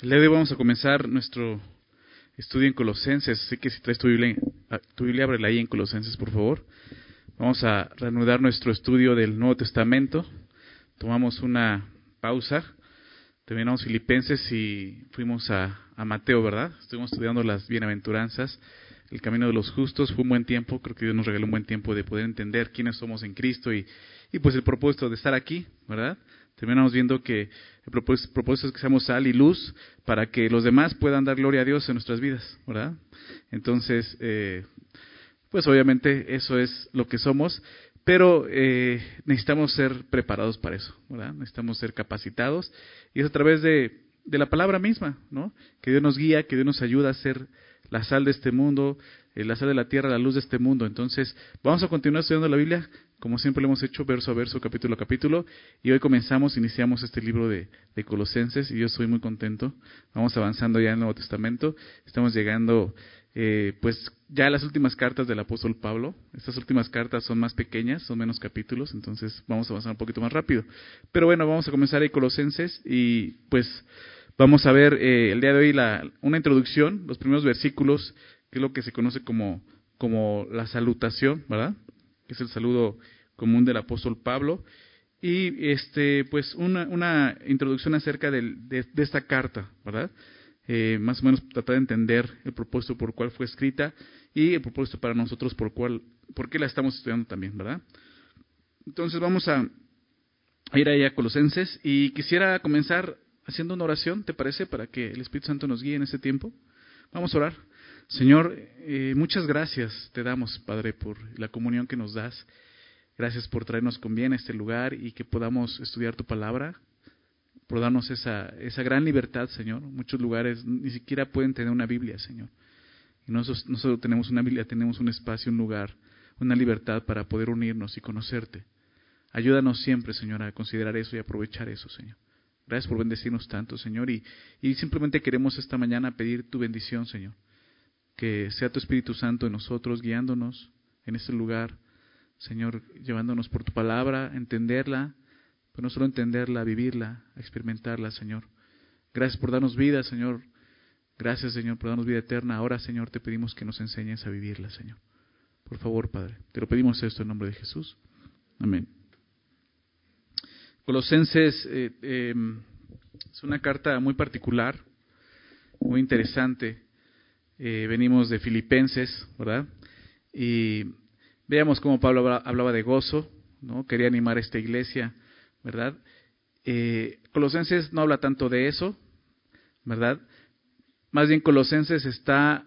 El día de hoy vamos a comenzar nuestro estudio en Colosenses, así que si traes tu Biblia, ábrela ahí en Colosenses, por favor. Vamos a reanudar nuestro estudio del Nuevo Testamento. Tomamos una pausa, terminamos Filipenses y fuimos a Mateo, ¿verdad? Estuvimos estudiando las bienaventuranzas, el camino de los justos. Fue un buen tiempo, creo que Dios nos regaló un buen tiempo de poder entender quiénes somos en Cristo y pues el propósito de estar aquí, ¿verdad? Terminamos viendo que el propósito es que seamos sal y luz para que los demás puedan dar gloria a Dios en nuestras vidas, ¿verdad? Entonces, pues obviamente eso es lo que somos, pero necesitamos ser preparados para eso, ¿verdad? Necesitamos ser capacitados y es a través de la palabra misma, ¿no? Que Dios nos guía, que Dios nos ayuda a ser la sal de este mundo, la sal de la tierra, la luz de este mundo. Entonces, vamos a continuar estudiando la Biblia, como siempre lo hemos hecho, verso a verso, capítulo a capítulo, y hoy iniciamos este libro de Colosenses, y yo estoy muy contento. Vamos avanzando ya en el Nuevo Testamento, estamos llegando pues ya a las últimas cartas del apóstol Pablo. Estas últimas cartas son más pequeñas, son menos capítulos, entonces vamos a avanzar un poquito más rápido. Pero bueno, vamos a comenzar ahí Colosenses, y pues vamos a ver el día de hoy una introducción, los primeros versículos, que es lo que se conoce como la salutación, ¿verdad? Que es el saludo común del apóstol Pablo. Y pues una introducción acerca de esta carta, ¿verdad? Más o menos tratar de entender el propósito por el cual fue escrita y el propósito para nosotros por qué la estamos estudiando también, ¿verdad? Entonces vamos a ir ahí a Colosenses y quisiera comenzar haciendo una oración, ¿te parece? Para que el Espíritu Santo nos guíe en este tiempo. Vamos a orar. Señor, muchas gracias te damos, Padre, por la comunión que nos das. Gracias por traernos con bien a este lugar y que podamos estudiar tu palabra, por darnos esa gran libertad, Señor. Muchos lugares ni siquiera pueden tener una Biblia, Señor. Y no solo tenemos una Biblia, tenemos un espacio, un lugar, una libertad para poder unirnos y conocerte. Ayúdanos siempre, Señor, a considerar eso y aprovechar eso, Señor. Gracias por bendecirnos tanto, Señor. Y simplemente queremos esta mañana pedir tu bendición, Señor. Que sea tu Espíritu Santo en nosotros, guiándonos en este lugar, Señor, llevándonos por tu palabra, entenderla, pero no solo entenderla, vivirla, experimentarla, Señor. Gracias por darnos vida, Señor. Gracias, Señor, por darnos vida eterna. Ahora, Señor, te pedimos que nos enseñes a vivirla, Señor. Por favor, Padre, te lo pedimos esto en nombre de Jesús. Amén. Colosenses es una carta muy particular, muy interesante. Venimos de Filipenses, ¿verdad? Y veamos cómo Pablo hablaba de gozo, ¿no? Quería animar a esta iglesia, ¿verdad? Colosenses no habla tanto de eso, ¿verdad? Más bien Colosenses está,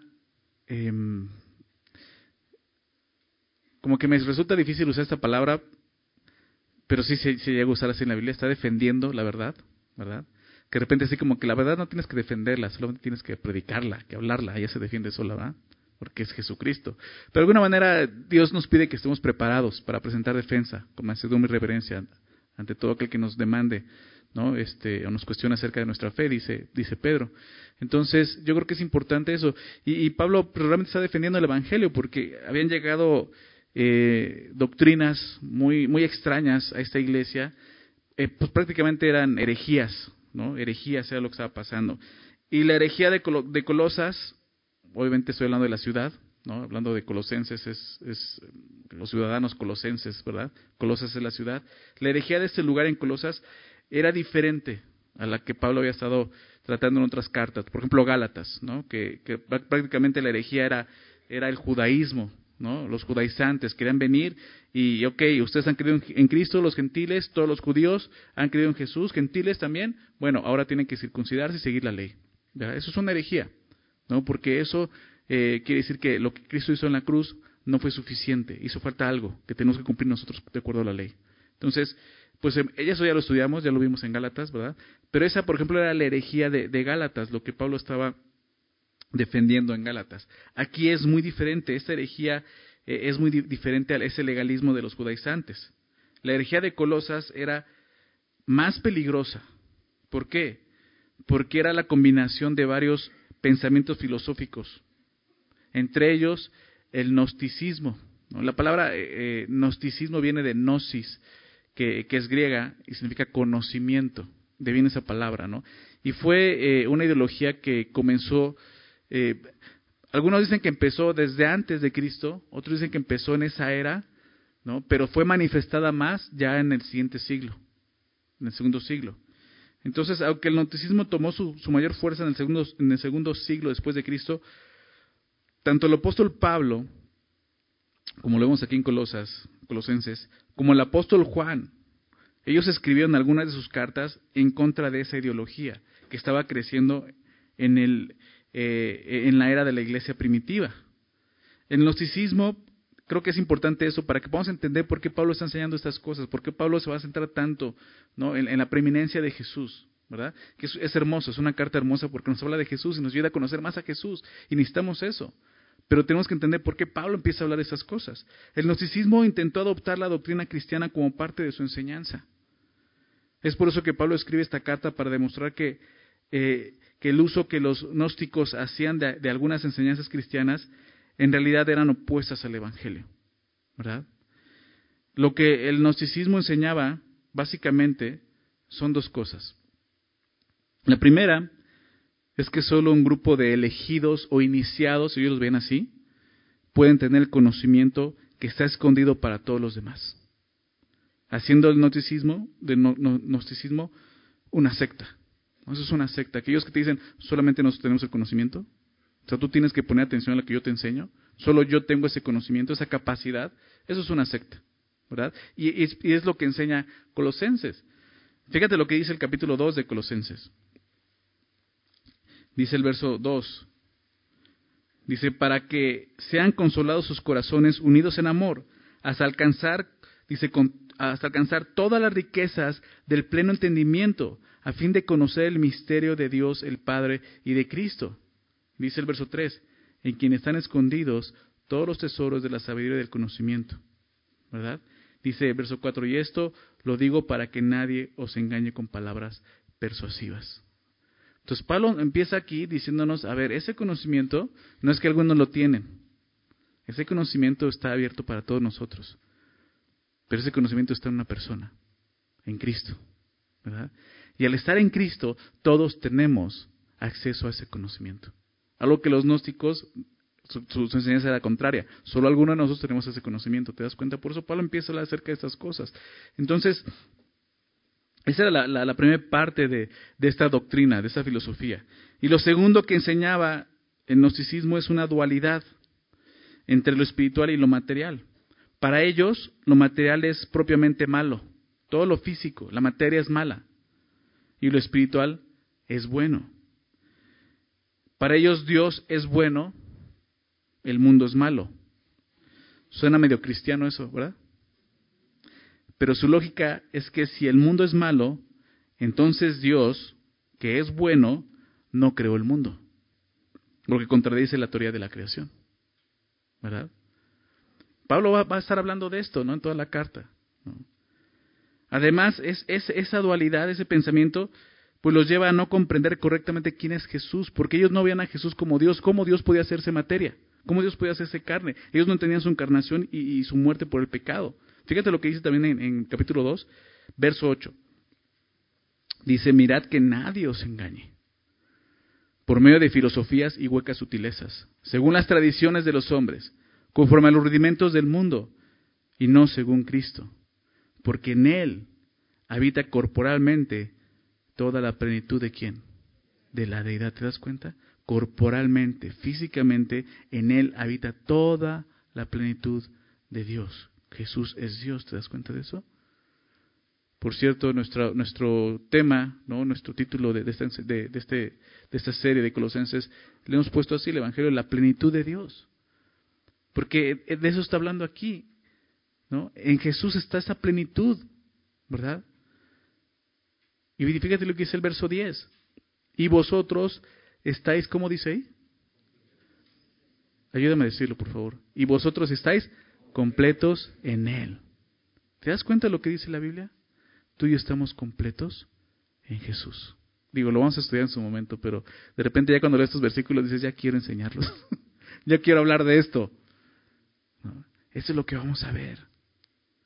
como que me resulta difícil usar esta palabra, pero sí se llega a usar así en la Biblia. Está defendiendo la verdad, ¿verdad? Que de repente así como que la verdad no tienes que defenderla, solamente tienes que predicarla, que hablarla, ella se defiende sola, ¿verdad? Porque es Jesucristo. Pero de alguna manera Dios nos pide que estemos preparados para presentar defensa, con mansedumbre y reverencia ante todo aquel que nos demande, ¿no? O nos cuestiona acerca de nuestra fe, dice Pedro. Entonces, yo creo que es importante eso. Y Pablo realmente está defendiendo el Evangelio porque habían llegado doctrinas muy extrañas a esta iglesia, pues prácticamente eran herejías, ¿no? Herejías era lo que estaba pasando. Y la herejía de Colosas, obviamente estoy hablando de la ciudad, ¿no? Hablando de Colosenses, es los ciudadanos colosenses, ¿verdad? Colosas es la ciudad. La herejía de este lugar en Colosas era diferente a la que Pablo había estado tratando en otras cartas. Por ejemplo, Gálatas, ¿no? Que prácticamente la herejía era el judaísmo, ¿no? Los judaizantes querían venir y ustedes han creído en Cristo, los gentiles, todos los judíos han creído en Jesús, gentiles también, bueno, ahora tienen que circuncidarse y seguir la ley, ¿verdad? Eso es una herejía, ¿no? Porque eso quiere decir que lo que Cristo hizo en la cruz no fue suficiente, hizo falta algo que tenemos que cumplir nosotros de acuerdo a la ley. Entonces, pues eso ya lo estudiamos, ya lo vimos en Gálatas, ¿verdad? Pero esa, por ejemplo, era la herejía de Gálatas, lo que Pablo estaba defendiendo en Gálatas. Aquí es muy diferente, esta herejía es muy diferente a ese legalismo de los judaizantes. La herejía de Colosas era más peligrosa. ¿Por qué? Porque era la combinación de varios pensamientos filosóficos, entre ellos el gnosticismo, ¿no? La palabra gnosticismo viene de gnosis, que es griega y significa conocimiento, de viene esa palabra, ¿no? Y fue una ideología que comenzó, algunos dicen que empezó desde antes de Cristo, otros dicen que empezó en esa era, ¿no? Pero fue manifestada más ya en el siguiente siglo, en el segundo siglo. Entonces, aunque el gnosticismo tomó su mayor fuerza en el segundo siglo después de Cristo, tanto el apóstol Pablo, como lo vemos aquí en Colosenses, como el apóstol Juan, ellos escribieron algunas de sus cartas en contra de esa ideología que estaba creciendo en la era de la iglesia primitiva. El gnosticismo, creo que es importante eso para que podamos entender por qué Pablo está enseñando estas cosas, por qué Pablo se va a centrar tanto, ¿no?, en la preeminencia de Jesús, ¿verdad? Que es hermoso, es una carta hermosa porque nos habla de Jesús y nos ayuda a conocer más a Jesús y necesitamos eso. Pero tenemos que entender por qué Pablo empieza a hablar de esas cosas. El gnosticismo intentó adoptar la doctrina cristiana como parte de su enseñanza. Es por eso que Pablo escribe esta carta para demostrar que el uso que los gnósticos hacían de algunas enseñanzas cristianas en realidad eran opuestas al Evangelio, ¿verdad? Lo que el gnosticismo enseñaba, básicamente, son dos cosas. La primera es que solo un grupo de elegidos o iniciados, si ellos los ven así, pueden tener el conocimiento que está escondido para todos los demás. Haciendo el gnosticismo una secta. Eso es una secta. Aquellos que te dicen, solamente nosotros tenemos el conocimiento. O sea, tú tienes que poner atención a lo que yo te enseño. Solo yo tengo ese conocimiento, esa capacidad. Eso es una secta, ¿verdad? Y es lo que enseña Colosenses. Fíjate lo que dice el capítulo 2 de Colosenses. Dice el verso 2. Dice, para que sean consolados sus corazones unidos en amor, hasta alcanzar todas las riquezas del pleno entendimiento, a fin de conocer el misterio de Dios el Padre y de Cristo. Dice el verso 3, en quien están escondidos todos los tesoros de la sabiduría y del conocimiento, ¿verdad? Dice el verso 4, y esto lo digo para que nadie os engañe con palabras persuasivas. Entonces Pablo empieza aquí diciéndonos, a ver, ese conocimiento no es que algunos lo tienen, ese conocimiento está abierto para todos nosotros, pero ese conocimiento está en una persona, en Cristo, ¿verdad? Y al estar en Cristo, todos tenemos acceso a ese conocimiento. Algo que los gnósticos, su enseñanza era contraria. Solo algunos de nosotros tenemos ese conocimiento. ¿Te das cuenta? Por eso Pablo empieza a hablar acerca de estas cosas. Entonces, esa era la primera parte de esta doctrina, de esta filosofía. Y lo segundo que enseñaba el gnosticismo es una dualidad entre lo espiritual y lo material. Para ellos, lo material es propiamente malo. Todo lo físico, la materia es mala. Y lo espiritual es bueno. Para ellos Dios es bueno, el mundo es malo. Suena medio cristiano eso, ¿verdad? Pero su lógica es que si el mundo es malo, entonces Dios, que es bueno, no creó el mundo. Lo que contradice la teoría de la creación, ¿verdad? Pablo va a estar hablando de esto, ¿no?, en toda la carta, ¿no? Además, esa dualidad, ese pensamiento, pues los lleva a no comprender correctamente quién es Jesús, porque ellos no veían a Jesús como Dios. ¿Cómo Dios podía hacerse materia? ¿Cómo Dios podía hacerse carne? Ellos no entendían su encarnación y su muerte por el pecado. Fíjate lo que dice también en capítulo 2, verso 8. Dice, mirad que nadie os engañe, por medio de filosofías y huecas sutilezas, según las tradiciones de los hombres, conforme a los rudimentos del mundo, y no según Cristo, porque en Él habita corporalmente toda la plenitud ¿de quién? De la deidad. ¿Te das cuenta? Corporalmente, físicamente, en Él habita toda la plenitud de Dios. Jesús es Dios. ¿Te das cuenta de eso? Por cierto, nuestro tema, ¿no?, nuestro título de esta serie de Colosenses, le hemos puesto así, el Evangelio, la plenitud de Dios. Porque de eso está hablando aquí, ¿no? En Jesús está esa plenitud, ¿verdad? Y fíjate lo que dice el verso 10. Y vosotros estáis, ¿cómo dice ahí? Ayúdame a decirlo, por favor. Y vosotros estáis completos en Él. ¿Te das cuenta de lo que dice la Biblia? Tú y yo estamos completos en Jesús. Digo, lo vamos a estudiar en su momento, pero de repente ya cuando lees estos versículos dices, ya quiero enseñarlos. Ya quiero hablar de esto. ¿No? Eso es lo que vamos a ver.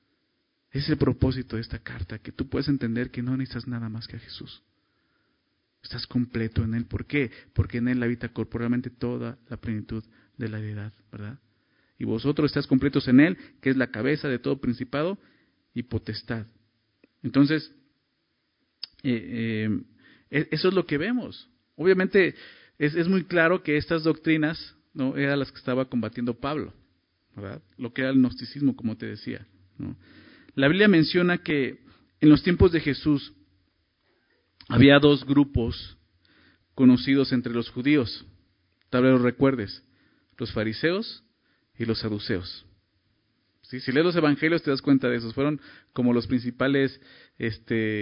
Ese es el propósito de esta carta, que tú puedes entender que no necesitas nada más que a Jesús. Estás completo en Él. ¿Por qué? Porque en Él habita corporalmente toda la plenitud de la deidad, ¿verdad? Y vosotros estáis completos en Él, que es la cabeza de todo principado y potestad. Entonces, eso es lo que vemos. Obviamente, es muy claro que estas doctrinas, ¿no?, eran las que estaba combatiendo Pablo, ¿verdad? Lo que era el gnosticismo, como te decía, ¿no? La Biblia menciona que en los tiempos de Jesús había dos grupos conocidos entre los judíos. Tal vez lo recuerdes: los fariseos y los saduceos. ¿Sí? Si lees los evangelios te das cuenta de eso. Fueron como los principales, iba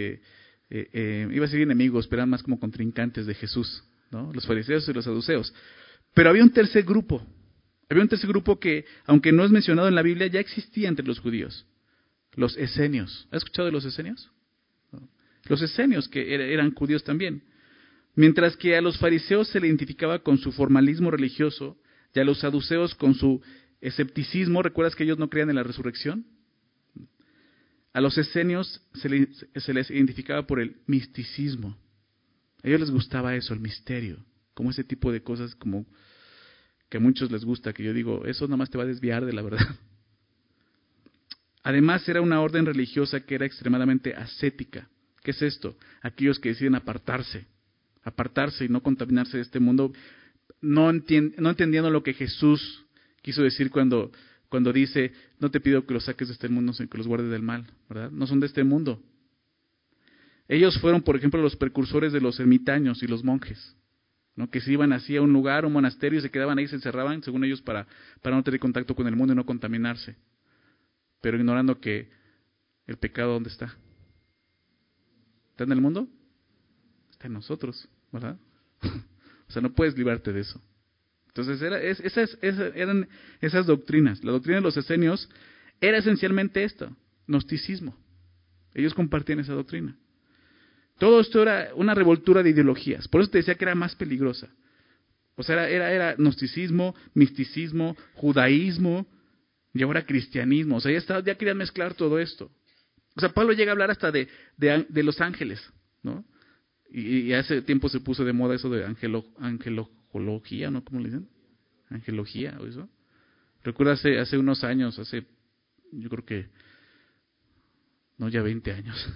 a decir enemigos, pero eran más como contrincantes de Jesús, ¿no? Los fariseos y los saduceos. Pero había un tercer grupo. Había un tercer grupo que, aunque no es mencionado en la Biblia, ya existía entre los judíos. Los esenios. ¿Has escuchado de los esenios? No. Los esenios, que eran judíos también. Mientras que a los fariseos se le identificaba con su formalismo religioso y a los saduceos con su escepticismo. ¿Recuerdas que ellos no creían en la resurrección? A los esenios se les identificaba por el misticismo. A ellos les gustaba eso, el misterio, como ese tipo de cosas como que a muchos les gusta, que yo digo, eso nada más te va a desviar de la verdad. Además, era una orden religiosa que era extremadamente ascética. ¿Qué es esto? Aquellos que deciden apartarse y no contaminarse de este mundo, no entendiendo lo que Jesús quiso decir cuando dice, no te pido que los saques de este mundo, sino que los guardes del mal, ¿verdad? No son de este mundo. Ellos fueron, por ejemplo, los precursores de los ermitaños y los monjes, ¿no? Que se iban así a un lugar, un monasterio, y se quedaban ahí, se encerraban, según ellos, para no tener contacto con el mundo y no contaminarse. Pero ignorando que el pecado, ¿dónde está? ¿Está en el mundo? Está en nosotros, ¿verdad? O sea, no puedes librarte de eso. Entonces, eran esas doctrinas. La doctrina de los esenios era esencialmente esto, gnosticismo. Ellos compartían esa doctrina. Todo esto era una revoltura de ideologías. Por eso te decía que era más peligrosa. O sea, era gnosticismo, misticismo, judaísmo y ahora cristianismo. O sea, ya querían mezclar todo esto. O sea, Pablo llega a hablar hasta de los ángeles, ¿no? Y hace tiempo se puso de moda eso de angelología, ¿no? ¿Cómo le dicen? Angelología o eso. Recuerdo hace unos años, yo creo que, no, ya 20 años.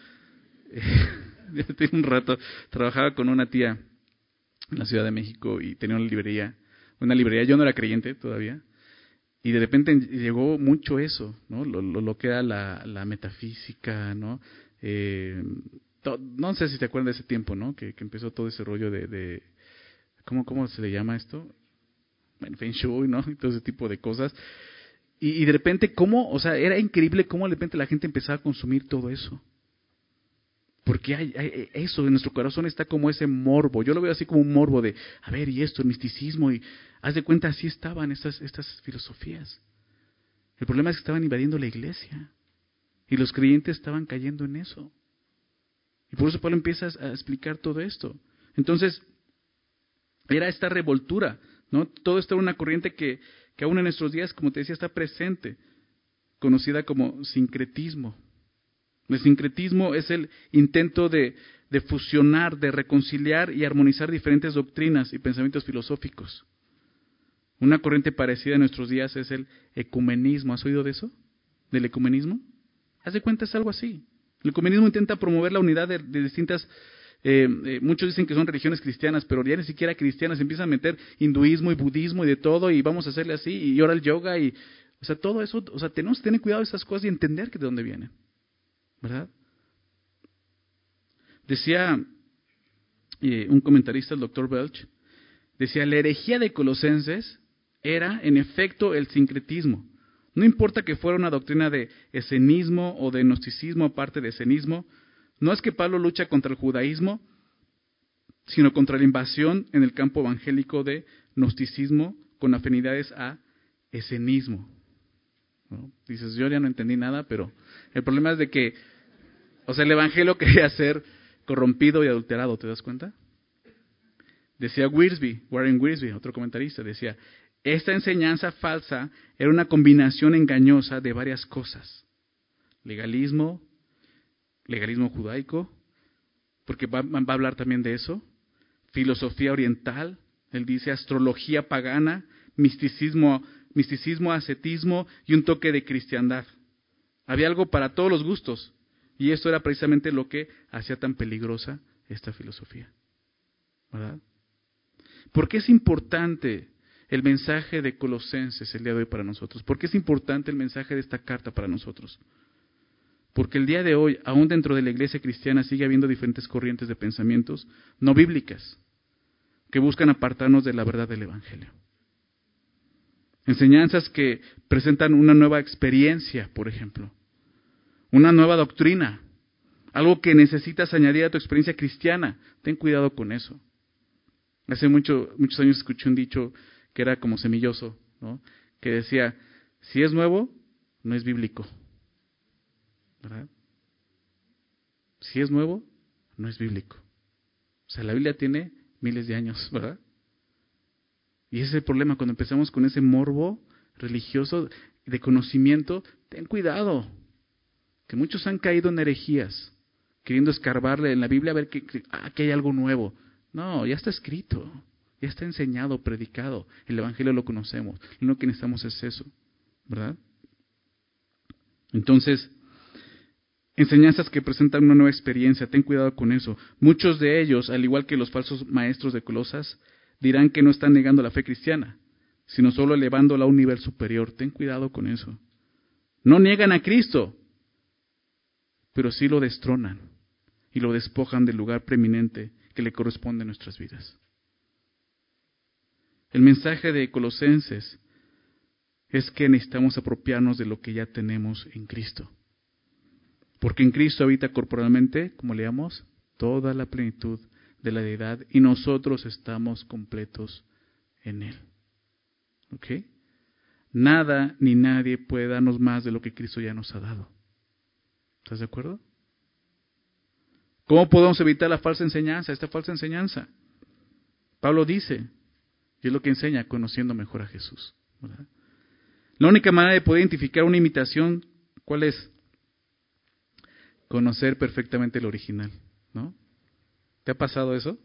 Ya tengo un rato, trabajaba con una tía en la Ciudad de México y tenía una librería, yo no era creyente todavía, y de repente llegó mucho eso, ¿no? Lo que era la metafísica, ¿no? No sé si te acuerdas de ese tiempo, ¿no? Que empezó todo ese rollo de ¿cómo se le llama esto? Bueno, Feng Shui, ¿no? Y todo ese tipo de cosas. Y de repente, o sea, era increíble cómo de repente la gente empezaba a consumir todo eso. Porque hay eso, en nuestro corazón está como ese morbo. Yo lo veo así como un morbo de, a ver, y esto, el misticismo, y haz de cuenta, así estaban estas filosofías. El problema es que estaban invadiendo la iglesia. Y los creyentes estaban cayendo en eso. Y por eso Pablo empieza a explicar todo esto. Entonces, era esta revoltura, ¿no? Todo esto era una corriente que aún en nuestros días, como te decía, está presente, conocida como sincretismo. El sincretismo es el intento de fusionar, de reconciliar y armonizar diferentes doctrinas y pensamientos filosóficos. Una corriente parecida en nuestros días es el ecumenismo. ¿Has oído de eso? ¿Del ecumenismo? Haz de cuenta, es algo así. El ecumenismo intenta promover la unidad de distintas, muchos dicen que son religiones cristianas, pero ya ni siquiera cristianas, empiezan a meter hinduismo y budismo y de todo, y vamos a hacerle así, y ahora el yoga, o sea, todo eso, o sea, tenemos que tener cuidado de esas cosas y entender que de dónde vienen, ¿verdad? Decía un comentarista, el Dr. Welch, decía, la herejía de Colosenses era, en efecto, el sincretismo. No importa que fuera una doctrina de esenismo o de gnosticismo aparte de esenismo, no es que Pablo lucha contra el judaísmo, sino contra la invasión en el campo evangélico de gnosticismo con afinidades a esenismo. ¿No? Dices, yo ya no entendí nada, pero el problema es de que, o sea, el evangelio quería ser corrompido y adulterado, ¿te das cuenta? Decía Warren Wiersbe, otro comentarista, decía, esta enseñanza falsa era una combinación engañosa de varias cosas. Legalismo judaico, porque va a hablar también de eso. Filosofía oriental, él dice astrología pagana, misticismo, ascetismo y un toque de cristiandad. Había algo para todos los gustos. Y esto era precisamente lo que hacía tan peligrosa esta filosofía. ¿Verdad? ¿Por qué es importante el mensaje de Colosenses el día de hoy para nosotros? ¿Por qué es importante el mensaje de esta carta para nosotros? Porque el día de hoy, aún dentro de la iglesia cristiana, sigue habiendo diferentes corrientes de pensamientos no bíblicas que buscan apartarnos de la verdad del Evangelio. Enseñanzas que presentan una nueva experiencia, por ejemplo, una nueva doctrina, algo que necesitas añadir a tu experiencia cristiana. Ten cuidado con eso. Hace muchos años escuché un dicho que era como semilloso, ¿no? Que decía, si es nuevo, no es bíblico. ¿Verdad? Si es nuevo, no es bíblico. O sea, la Biblia tiene miles de años, ¿verdad? Y ese es el problema, cuando empezamos con ese morbo religioso de conocimiento, ten cuidado, que muchos han caído en herejías, queriendo escarbarle en la Biblia a ver que hay algo nuevo. No, ya está escrito, ya está enseñado, predicado, el Evangelio lo conocemos, lo que necesitamos es eso, ¿verdad? Entonces, enseñanzas que presentan una nueva experiencia, ten cuidado con eso. Muchos de ellos, al igual que los falsos maestros de Colosas, dirán que no están negando la fe cristiana, sino solo elevándola a un nivel superior. Ten cuidado con eso. No niegan a Cristo, pero sí lo destronan y lo despojan del lugar preeminente que le corresponde en nuestras vidas. El mensaje de Colosenses es que necesitamos apropiarnos de lo que ya tenemos en Cristo. Porque en Cristo habita corporalmente, como leamos, toda la plenitud de la deidad y nosotros estamos completos en Él. ¿Ok? Nada ni nadie puede darnos más de lo que Cristo ya nos ha dado. ¿Estás de acuerdo? ¿Cómo podemos evitar la falsa enseñanza, esta falsa enseñanza? Pablo dice, y es lo que enseña, conociendo mejor a Jesús, ¿verdad? La única manera de poder identificar una imitación, ¿cuál es? Conocer perfectamente el original, ¿no? ¿Te ha pasado eso?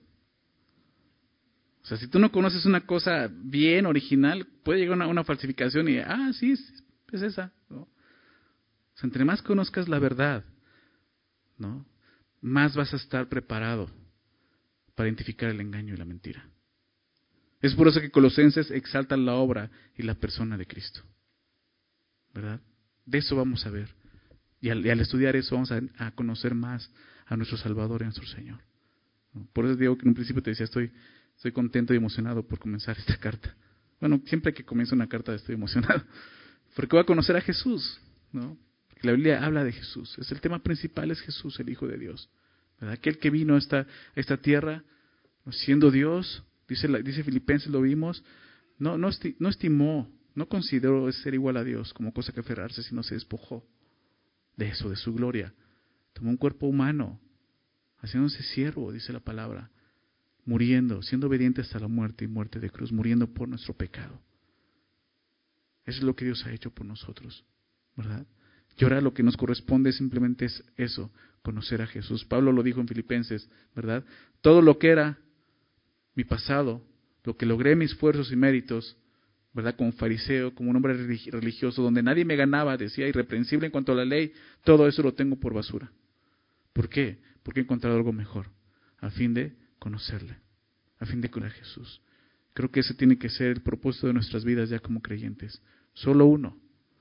O sea, si tú no conoces una cosa bien original, puede llegar una falsificación y, sí, es esa, ¿no? O sea, entre más conozcas la verdad, ¿no? Más vas a estar preparado para identificar el engaño y la mentira. Es por eso que Colosenses exaltan la obra y la persona de Cristo, ¿verdad? De eso vamos a ver. Y al estudiar eso vamos a conocer más a nuestro Salvador y a nuestro Señor. Por eso digo que en un principio te decía, estoy contento y emocionado por comenzar esta carta. Bueno, siempre que comienzo una carta estoy emocionado, porque voy a conocer a Jesús, ¿no? Porque la Biblia habla de Jesús. El tema principal es Jesús, el Hijo de Dios, ¿verdad? Aquel que vino a esta tierra, siendo Dios, dice Filipenses, lo vimos, no estimó, no consideró ser igual a Dios como cosa que aferrarse, sino se despojó de eso, de su gloria. Tomó un cuerpo humano, haciéndose siervo, dice la palabra, muriendo, siendo obediente hasta la muerte y muerte de cruz, muriendo por nuestro pecado. Eso es lo que Dios ha hecho por nosotros, ¿verdad? Y ahora lo que nos corresponde simplemente es eso, conocer a Jesús. Pablo lo dijo en Filipenses, ¿verdad? Todo lo que era mi pasado, lo que logré, mis esfuerzos y méritos, ¿verdad? Como fariseo, como un hombre religioso, donde nadie me ganaba, decía, irreprensible en cuanto a la ley, todo eso lo tengo por basura. ¿Por qué? Porque he encontrado algo mejor, a fin de conocerle, a fin de conocer a Jesús. Creo que ese tiene que ser el propósito de nuestras vidas ya como creyentes. Solo uno.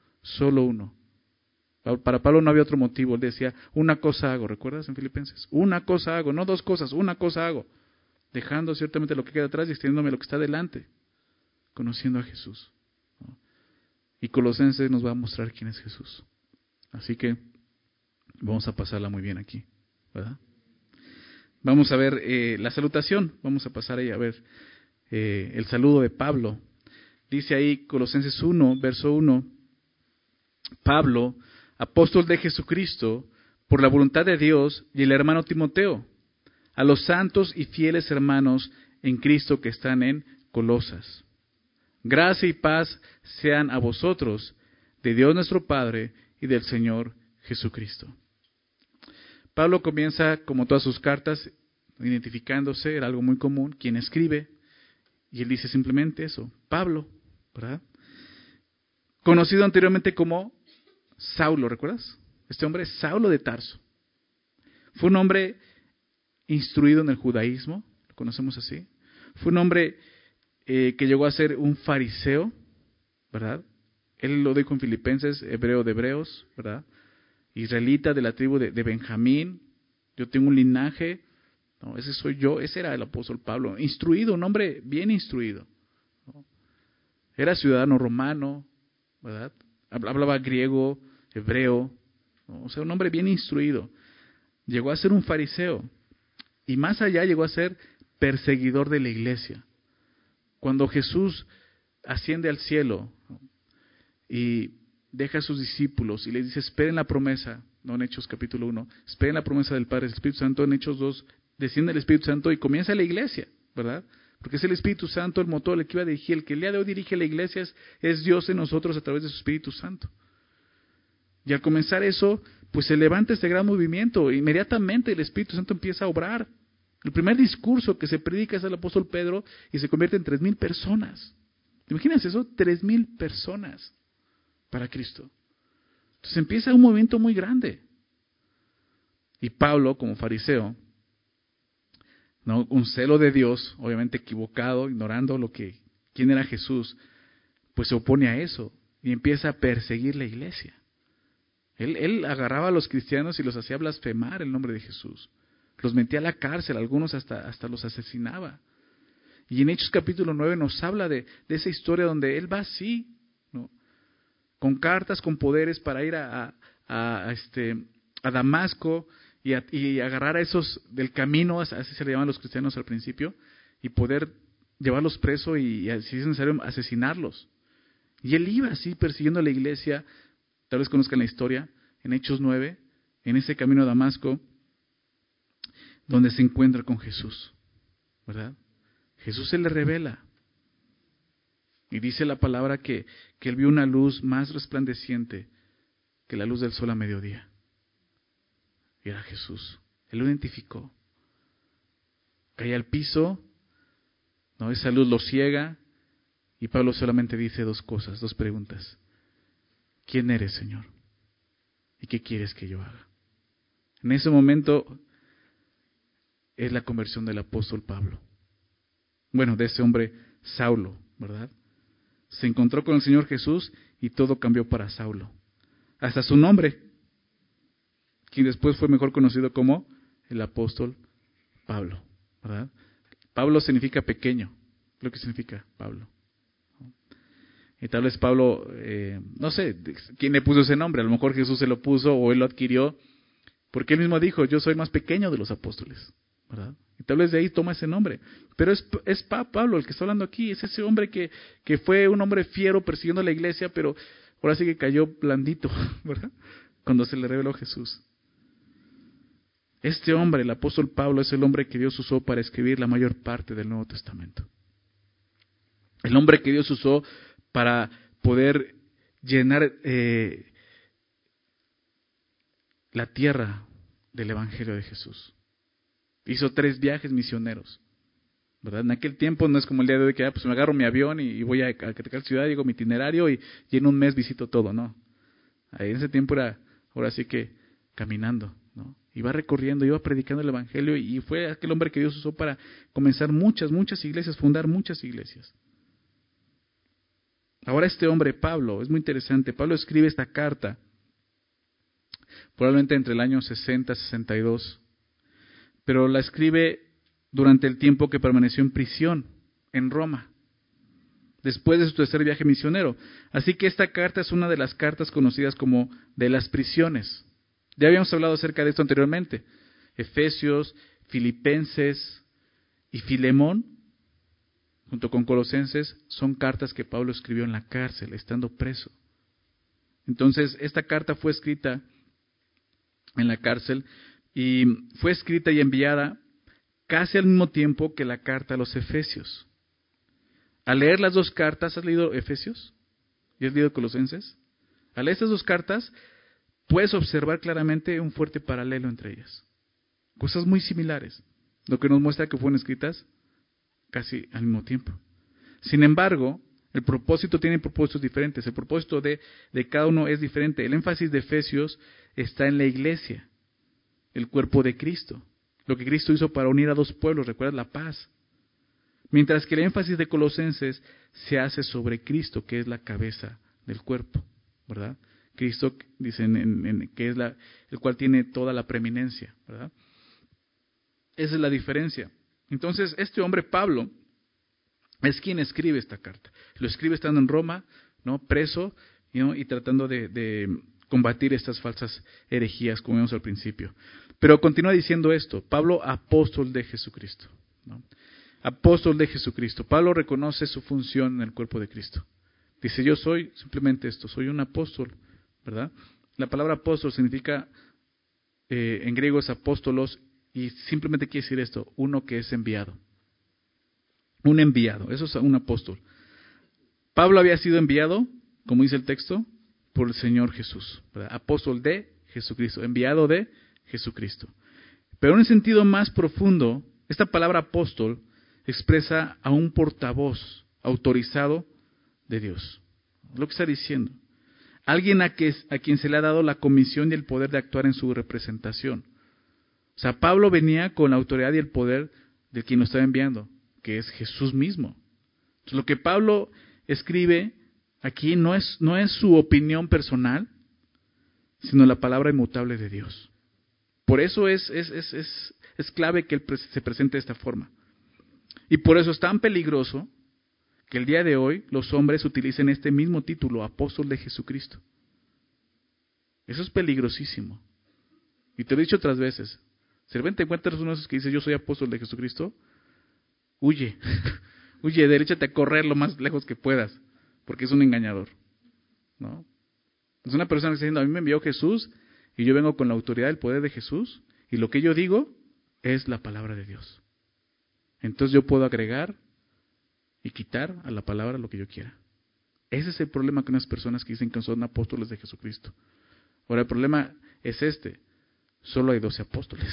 Para Pablo no había otro motivo. Él decía, una cosa hago, ¿recuerdas en Filipenses? Una cosa hago, no dos cosas, una cosa hago. Dejando ciertamente lo que queda atrás y extendiéndome lo que está delante. Conociendo a Jesús. Y Colosenses nos va a mostrar quién es Jesús. Así que vamos a pasarla muy bien aquí, ¿verdad? Vamos a ver la salutación. Vamos a pasar ahí a ver el saludo de Pablo. Dice ahí Colosenses 1, verso 1. Pablo, apóstol de Jesucristo, por la voluntad de Dios, y el hermano Timoteo, a los santos y fieles hermanos en Cristo que están en Colosas. Gracia y paz sean a vosotros, de Dios nuestro Padre y del Señor Jesucristo. Pablo comienza, como todas sus cartas, identificándose, era algo muy común, quien escribe, y él dice simplemente eso, Pablo, ¿verdad? Conocido anteriormente como Saulo, ¿recuerdas? Este hombre es Saulo de Tarso. Fue un hombre instruido en el judaísmo, lo conocemos así. Fue un hombre que llegó a ser un fariseo, ¿verdad? Él lo dijo en Filipenses, hebreo de hebreos, ¿verdad? Israelita de la tribu de Benjamín. Yo tengo un linaje, no, ese soy yo, ese era el apóstol Pablo. Instruido, un hombre bien instruido, ¿no? Era ciudadano romano, ¿verdad? Hablaba griego, hebreo, ¿no? O sea, un hombre bien instruido. Llegó a ser un fariseo y más allá llegó a ser perseguidor de la iglesia. Cuando Jesús asciende al cielo, ¿no? Y deja a sus discípulos y les dice, esperen la promesa, no en Hechos capítulo 1, esperen la promesa del Padre, del Espíritu Santo. En Hechos 2, desciende el Espíritu Santo y comienza la iglesia, ¿verdad? Porque es el Espíritu Santo el motor, el que iba a dirigir, el que el día de hoy dirige la iglesia es Dios en nosotros a través de su Espíritu Santo. Y al comenzar eso, pues se levanta este gran movimiento, e inmediatamente el Espíritu Santo empieza a obrar. El primer discurso que se predica es el apóstol Pedro y se convierte en 3,000 personas. ¿Te imaginas eso? 3,000 personas para Cristo. Entonces empieza un movimiento muy grande. Y Pablo, como fariseo, ¿no? Un celo de Dios, obviamente equivocado, ignorando quién era Jesús, pues se opone a eso y empieza a perseguir la iglesia. Él agarraba a los cristianos y los hacía blasfemar el nombre de Jesús. Los metía a la cárcel, algunos hasta los asesinaba. Y en Hechos capítulo 9 nos habla de esa historia donde él va así, ¿no? Con cartas, con poderes para ir a Damasco y agarrar a esos del camino, así se le llaman los cristianos al principio, y poder llevarlos presos y si es necesario, asesinarlos. Y él iba así persiguiendo a la iglesia, tal vez conozcan la historia, en Hechos 9, en ese camino a Damasco, donde se encuentra con Jesús, ¿verdad? Jesús se le revela. Y dice la palabra que él vio una luz más resplandeciente que la luz del sol a mediodía. Y era Jesús. Él lo identificó. Cae al piso, ¿no? Esa luz lo ciega. Y Pablo solamente dice 2 cosas, 2 preguntas. ¿Quién eres, Señor? ¿Y qué quieres que yo haga? En ese momento es la conversión del apóstol Pablo. Bueno, de ese hombre Saulo, ¿verdad? Se encontró con el Señor Jesús y todo cambió para Saulo. Hasta su nombre, quien después fue mejor conocido como el apóstol Pablo, ¿verdad? Pablo significa pequeño, lo que significa Pablo. Y tal vez Pablo, no sé quién le puso ese nombre, a lo mejor Jesús se lo puso o él lo adquirió, porque él mismo dijo, yo soy más pequeño de los apóstoles, ¿verdad? Y tal vez de ahí toma ese nombre. Pero es Pablo el que está hablando aquí, es ese hombre que fue un hombre fiero persiguiendo a la iglesia, pero ahora sí que cayó blandito, ¿verdad? Cuando se le reveló Jesús. Este hombre, el apóstol Pablo, es el hombre que Dios usó para escribir la mayor parte del Nuevo Testamento. El hombre que Dios usó para poder llenar la tierra del Evangelio de Jesús. Hizo 3 viajes misioneros, ¿verdad? En aquel tiempo no es como el día de hoy que pues me agarro mi avión y voy a tal ciudad, digo mi itinerario y en un mes visito todo, ¿no? Ahí en ese tiempo era, ahora sí que caminando, ¿no? Iba recorriendo, iba predicando el Evangelio y fue aquel hombre que Dios usó para comenzar muchas iglesias, fundar muchas iglesias. Ahora este hombre, Pablo, es muy interesante. Pablo escribe esta carta probablemente entre el año 60 y 62, pero la escribe durante el tiempo que permaneció en prisión en Roma, después de su tercer viaje misionero. Así que esta carta es una de las cartas conocidas como de las prisiones. Ya habíamos hablado acerca de esto anteriormente. Efesios, Filipenses y Filemón, junto con Colosenses, son cartas que Pablo escribió en la cárcel, estando preso. Entonces, esta carta fue escrita en la cárcel y fue escrita y enviada casi al mismo tiempo que la carta a los Efesios. Al leer las 2 cartas, ¿has leído Efesios? ¿Y has leído Colosenses? Al leer estas 2 cartas, puedes observar claramente un fuerte paralelo entre ellas. Cosas muy similares, lo que nos muestra que fueron escritas casi al mismo tiempo. Sin embargo, el propósito tiene propósitos diferentes. El propósito de cada uno es diferente. El énfasis de Efesios está en la iglesia, el cuerpo de Cristo. Lo que Cristo hizo para unir a dos pueblos, recuerda, la paz. Mientras que el énfasis de Colosenses se hace sobre Cristo, que es la cabeza del cuerpo, ¿verdad? Cristo, dicen, que es el cual tiene toda la preeminencia, ¿verdad? Esa es la diferencia. Entonces, este hombre, Pablo, es quien escribe esta carta. Lo escribe estando en Roma, ¿no? Preso, ¿no? Y tratando de combatir estas falsas herejías, como vimos al principio. Pero continúa diciendo esto: Pablo, apóstol de Jesucristo, ¿no? Apóstol de Jesucristo. Pablo reconoce su función en el cuerpo de Cristo. Dice, yo soy simplemente esto, soy un apóstol, ¿verdad? La palabra apóstol significa, en griego es apóstolos, y simplemente quiere decir esto: uno que es enviado. Un enviado, eso es un apóstol. Pablo había sido enviado, como dice el texto, por el Señor Jesús, ¿verdad? Apóstol de Jesucristo, enviado de Jesucristo. Pero en un sentido más profundo, esta palabra apóstol expresa a un portavoz autorizado de Dios. Lo que está diciendo. Alguien a quien se le ha dado la comisión y el poder de actuar en su representación. O sea, Pablo venía con la autoridad y el poder de quien lo estaba enviando, que es Jesús mismo. Entonces, lo que Pablo escribe aquí no es su opinión personal, sino la palabra inmutable de Dios. Por eso es clave que él se presente de esta forma. Y por eso es tan peligroso que el día de hoy los hombres utilicen este mismo título, apóstol de Jesucristo. Eso es peligrosísimo. Y te lo he dicho otras veces. Si de repente encuentras uno de esos que dice yo soy apóstol de Jesucristo, huye. Huye, deréchate a correr lo más lejos que puedas, porque es un engañador, ¿no? Es una persona que está diciendo, a mí me envió Jesús y yo vengo con la autoridad y el poder de Jesús y lo que yo digo es la palabra de Dios. Entonces yo puedo agregar y quitar a la palabra lo que yo quiera. Ese es el problema con las personas que dicen que son apóstoles de Jesucristo. Ahora el problema es solo hay 12 apóstoles.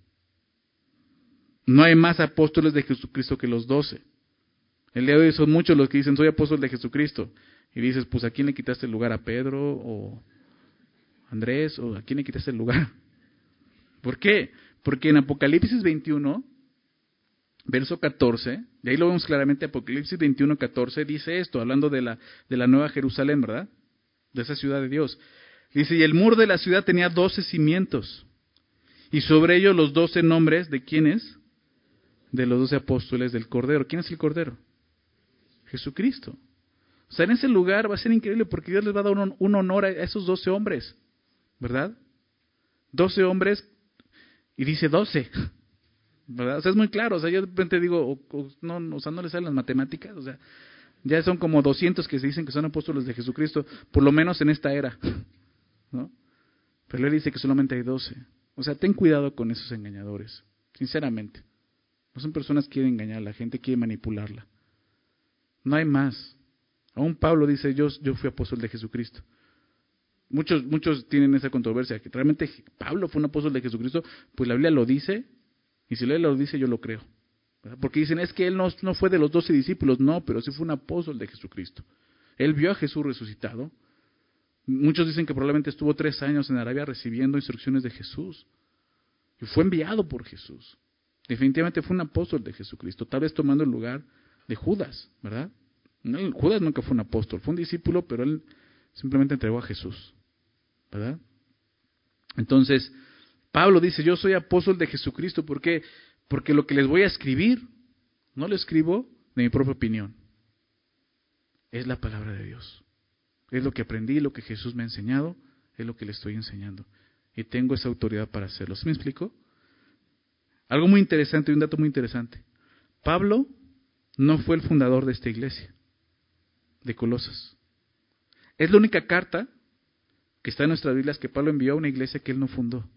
No hay más apóstoles de Jesucristo que los 12. El día de hoy son muchos los que dicen soy apóstol de Jesucristo. Y dices, pues ¿a quién le quitaste el lugar? ¿A Pedro o Andrés? ¿O a quién le quitaste el lugar? ¿Por qué? Porque en Apocalipsis 21, verso 14, de ahí lo vemos claramente, Apocalipsis 21, 14, dice esto, hablando de la Nueva Jerusalén, ¿verdad? De esa ciudad de Dios. Dice, y el muro de la ciudad tenía 12 cimientos, y sobre ellos los 12 nombres, ¿de quiénes? De los 12 apóstoles del Cordero. ¿Quién es el Cordero? Jesucristo. O sea, en ese lugar va a ser increíble porque Dios les va a dar un honor a esos 12 hombres, ¿verdad? 12 hombres y dice 12, ¿verdad? O sea, es muy claro. O sea, yo de repente digo, no les salen las matemáticas. O sea, ya son como 200 que se dicen que son apóstoles de Jesucristo, por lo menos en esta era, ¿no? Pero él dice que solamente hay 12. O sea, ten cuidado con esos engañadores, sinceramente. No son personas que quieren engañar a la gente, quieren manipularla. No hay más. Aún Pablo dice, yo fui apóstol de Jesucristo. Muchos tienen esa controversia, que realmente Pablo fue un apóstol de Jesucristo, pues la Biblia lo dice, y si la Biblia lo dice, yo lo creo. ¿Verdad? Porque dicen, es que él no fue de los 12 discípulos, no, pero sí fue un apóstol de Jesucristo. Él vio a Jesús resucitado. Muchos dicen que probablemente estuvo 3 años en Arabia recibiendo instrucciones de Jesús. Y fue enviado por Jesús. Definitivamente fue un apóstol de Jesucristo, tal vez tomando el lugar de Judas, ¿verdad? Judas nunca fue un apóstol, fue un discípulo, pero él simplemente entregó a Jesús, ¿verdad? Entonces, Pablo dice, yo soy apóstol de Jesucristo, ¿por qué? Porque lo que les voy a escribir, no lo escribo de mi propia opinión, es la palabra de Dios. Es lo que aprendí, lo que Jesús me ha enseñado, es lo que le estoy enseñando. Y tengo esa autoridad para hacerlo. ¿Sí me explico? Algo muy interesante, un dato muy interesante. Pablo no fue el fundador de esta iglesia, de Colosas. Es la única carta que está en nuestras Biblias que Pablo envió a una iglesia que él no fundó.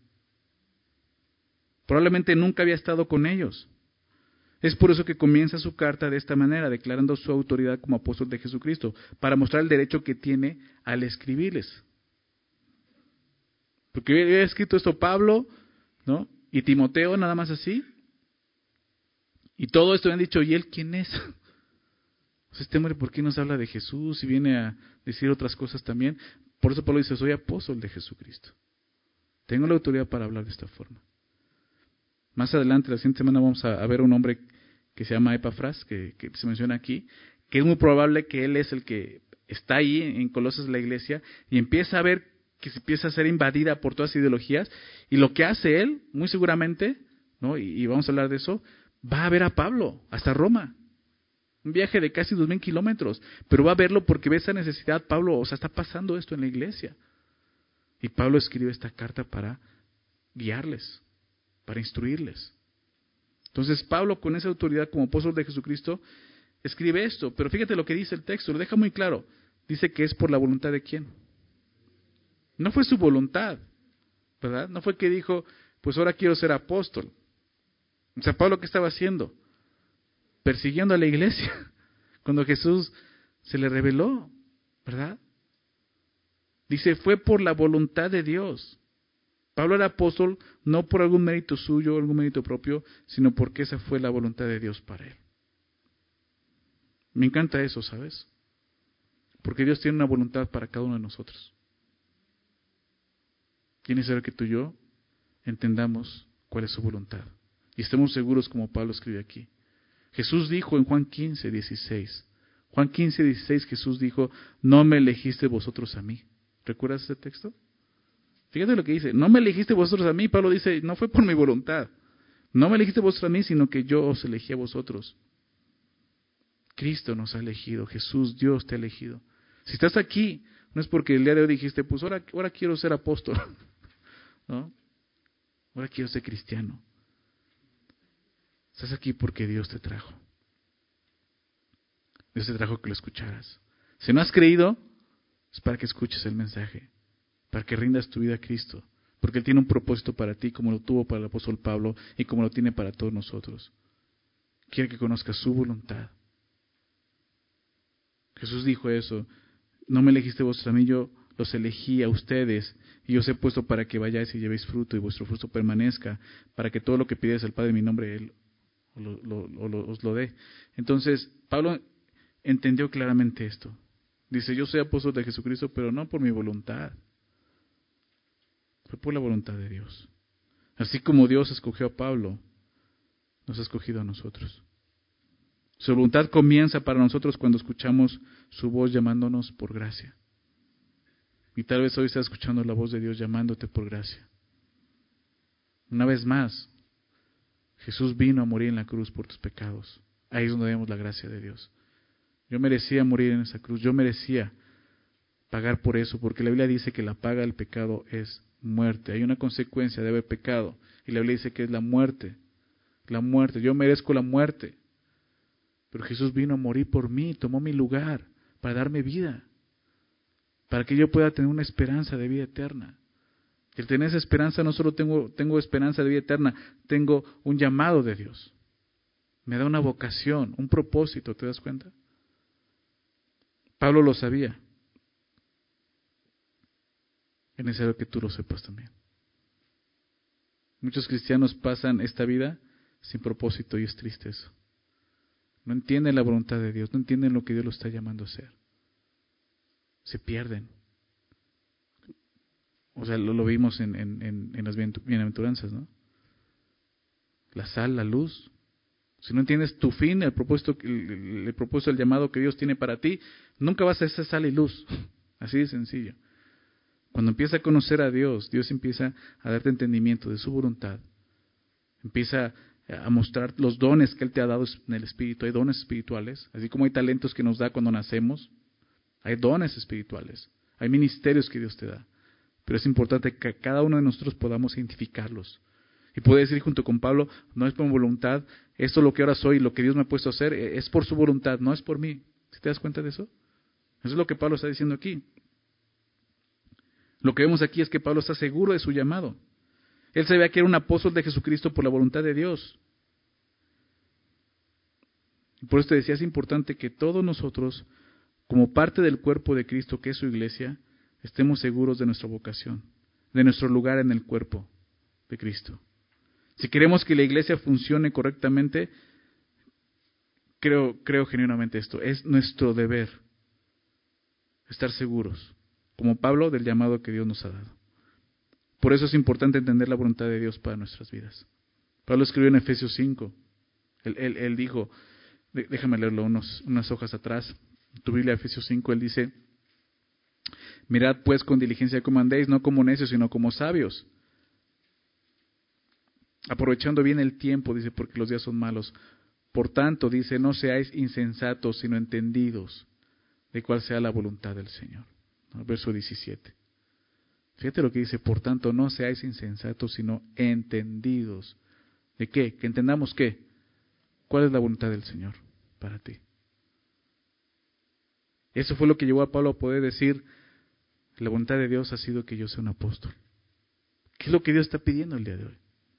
Probablemente nunca había estado con ellos. Es por eso que comienza su carta de esta manera, declarando su autoridad como apóstol de Jesucristo, para mostrar el derecho que tiene al escribirles. Porque había escrito esto Pablo, ¿no? Y Timoteo, nada más así. Y todo esto habían dicho, ¿y él quién es? O sea, este hombre, ¿por qué nos habla de Jesús y viene a decir otras cosas también? Por eso Pablo dice, soy apóstol de Jesucristo. Tengo la autoridad para hablar de esta forma. Más adelante, la siguiente semana, vamos a ver un hombre que se llama Epafras, que se menciona aquí, que es muy probable que él es el que está ahí en Colosas, la iglesia, y empieza a ver que se empieza a ser invadida por todas las ideologías, y lo que hace él, muy seguramente, ¿no? Y vamos a hablar de eso, va a ver a Pablo hasta Roma. Un viaje de casi 2,000 kilómetros, pero va a verlo porque ve esa necesidad. Pablo, o sea, está pasando esto en la iglesia. Y Pablo escribe esta carta para guiarles, para instruirles. Entonces Pablo, con esa autoridad como apóstol de Jesucristo, escribe esto. Pero fíjate lo que dice el texto, lo deja muy claro. Dice que es por la voluntad de quién. No fue su voluntad, ¿verdad? No fue que dijo, pues ahora quiero ser apóstol. O sea, Pablo, ¿qué estaba haciendo? Persiguiendo a la iglesia. Cuando Jesús se le reveló, ¿verdad? Dice, fue por la voluntad de Dios. Pablo era apóstol no por algún mérito suyo, algún mérito propio, sino porque esa fue la voluntad de Dios para él. Me encanta eso, ¿sabes? Porque Dios tiene una voluntad para cada uno de nosotros. Tiene que ser que tú y yo entendamos cuál es su voluntad. Y estemos seguros como Pablo escribe aquí. Jesús dijo en Juan 15:16. Juan 15:16 Jesús dijo, no me elegiste vosotros a mí. ¿Recuerdas ese texto? Fíjate lo que dice, no me elegiste vosotros a mí. Pablo dice, no fue por mi voluntad. No me elegiste vosotros a mí, sino que yo os elegí a vosotros. Cristo nos ha elegido, Jesús, Dios te ha elegido. Si estás aquí, no es porque el día de hoy dijiste, pues ahora quiero ser apóstol. ¿No? Ahora quiero ser cristiano. Estás aquí porque Dios te trajo. Dios te trajo que lo escucharas. Si no has creído, es para que escuches el mensaje, para que rindas tu vida a Cristo, porque Él tiene un propósito para ti, como lo tuvo para el apóstol Pablo y como lo tiene para todos nosotros. Quiere que conozcas su voluntad. Jesús dijo eso, no me elegiste vosotros a mí, yo los elegí a ustedes y os he puesto para que vayáis y llevéis fruto y vuestro fruto permanezca, para que todo lo que pidáis al Padre en mi nombre, Él os lo dé. Entonces, Pablo entendió claramente esto. Dice, yo soy apóstol de Jesucristo, pero no por mi voluntad. Fue por la voluntad de Dios. Así como Dios escogió a Pablo, nos ha escogido a nosotros. Su voluntad comienza para nosotros cuando escuchamos su voz llamándonos por gracia. Y tal vez hoy estás escuchando la voz de Dios llamándote por gracia. Una vez más, Jesús vino a morir en la cruz por tus pecados. Ahí es donde vemos la gracia de Dios. Yo merecía morir en esa cruz, yo merecía pagar por eso, porque la Biblia dice que la paga del pecado es muerte. Hay una consecuencia de haber pecado, y la Biblia dice que es la muerte. La muerte, yo merezco la muerte. Pero Jesús vino a morir por mí, tomó mi lugar para darme vida, para que yo pueda tener una esperanza de vida eterna. Y al tener esa esperanza no solo tengo esperanza de vida eterna, tengo un llamado de Dios. Me da una vocación, un propósito, ¿te das cuenta? Pablo lo sabía. Es necesario que tú lo sepas también. Muchos cristianos pasan esta vida sin propósito y es triste eso. No entienden la voluntad de Dios, no entienden lo que Dios los está llamando a hacer. Se pierden. O sea, lo vimos en las bienaventuranzas, ¿no? La sal, la luz. Si no entiendes tu fin, el propósito, el llamado que Dios tiene para ti, nunca vas a ser sal y luz. Así de sencillo. Cuando empieza a conocer a Dios, Dios empieza a darte entendimiento de su voluntad. Empieza a mostrar los dones que Él te ha dado en el Espíritu. Hay dones espirituales, así como hay talentos que nos da cuando nacemos. Hay dones espirituales, hay ministerios que Dios te da. Pero es importante que cada uno de nosotros podamos identificarlos. Y puede decir junto con Pablo, no es por mi voluntad, esto es lo que ahora soy, lo que Dios me ha puesto a hacer, es por su voluntad, no es por mí. ¿Sí te das cuenta de eso? Eso es lo que Pablo está diciendo aquí. Lo que vemos aquí es que Pablo está seguro de su llamado. Él sabía que era un apóstol de Jesucristo por la voluntad de Dios. Y por eso te decía, es importante que todos nosotros, como parte del cuerpo de Cristo, que es su iglesia, estemos seguros de nuestra vocación. de nuestro lugar en el cuerpo de Cristo. Si queremos que la iglesia funcione correctamente, creo genuinamente esto, es nuestro deber estar seguros, como Pablo, del llamado que Dios nos ha dado. Por eso es importante entender la voluntad de Dios para nuestras vidas. Pablo escribió en Efesios 5, él dijo, déjame leerlo unas hojas atrás, en tu Biblia, Efesios 5, él dice: mirad pues con diligencia cómo andéis, no como necios, sino como sabios, aprovechando bien el tiempo, dice, porque los días son malos. Por tanto, dice, no seáis insensatos, sino entendidos de cuál sea la voluntad del Señor. ¿No? Verso 17. Fíjate lo que dice: por tanto, no seáis insensatos, sino entendidos. ¿De qué? Que entendamos qué. ¿Cuál es la voluntad del Señor para ti? Eso fue lo que llevó a Pablo a poder decir: la voluntad de Dios ha sido que yo sea un apóstol. ¿Qué es lo que Dios está pidiendo el día de hoy?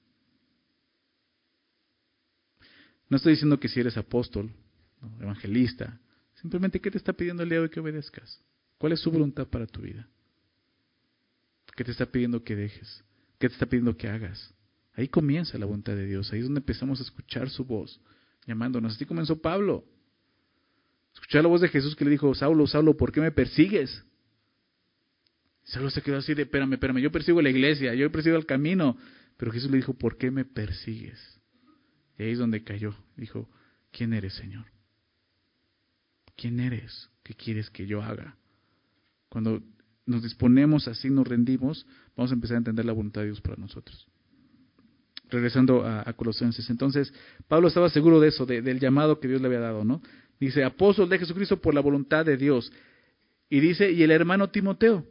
No estoy diciendo que si eres apóstol, ¿no?, evangelista, simplemente ¿qué te está pidiendo el día de hoy que obedezcas? ¿Cuál es su voluntad para tu vida? ¿Qué te está pidiendo que dejes? ¿Qué te está pidiendo que hagas? Ahí comienza la voluntad de Dios, ahí es donde empezamos a escuchar su voz, llamándonos. Así comenzó Pablo. Escuchar la voz de Jesús que le dijo: Saulo, Saulo, ¿por qué me persigues? Saulo se quedó así de: espérame, yo persigo la iglesia, yo persigo el camino. Pero Jesús le dijo: ¿por qué me persigues? Y ahí es donde cayó. Dijo: ¿quién eres, Señor? ¿Quién eres? ¿Qué quieres que yo haga? Cuando nos disponemos así, nos rendimos, vamos a empezar a entender la voluntad de Dios para nosotros. Regresando a Colosenses. Entonces, Pablo estaba seguro de eso, del llamado que Dios le había dado, ¿no? Dice: apóstol de Jesucristo por la voluntad de Dios. Y dice: y el hermano Timoteo.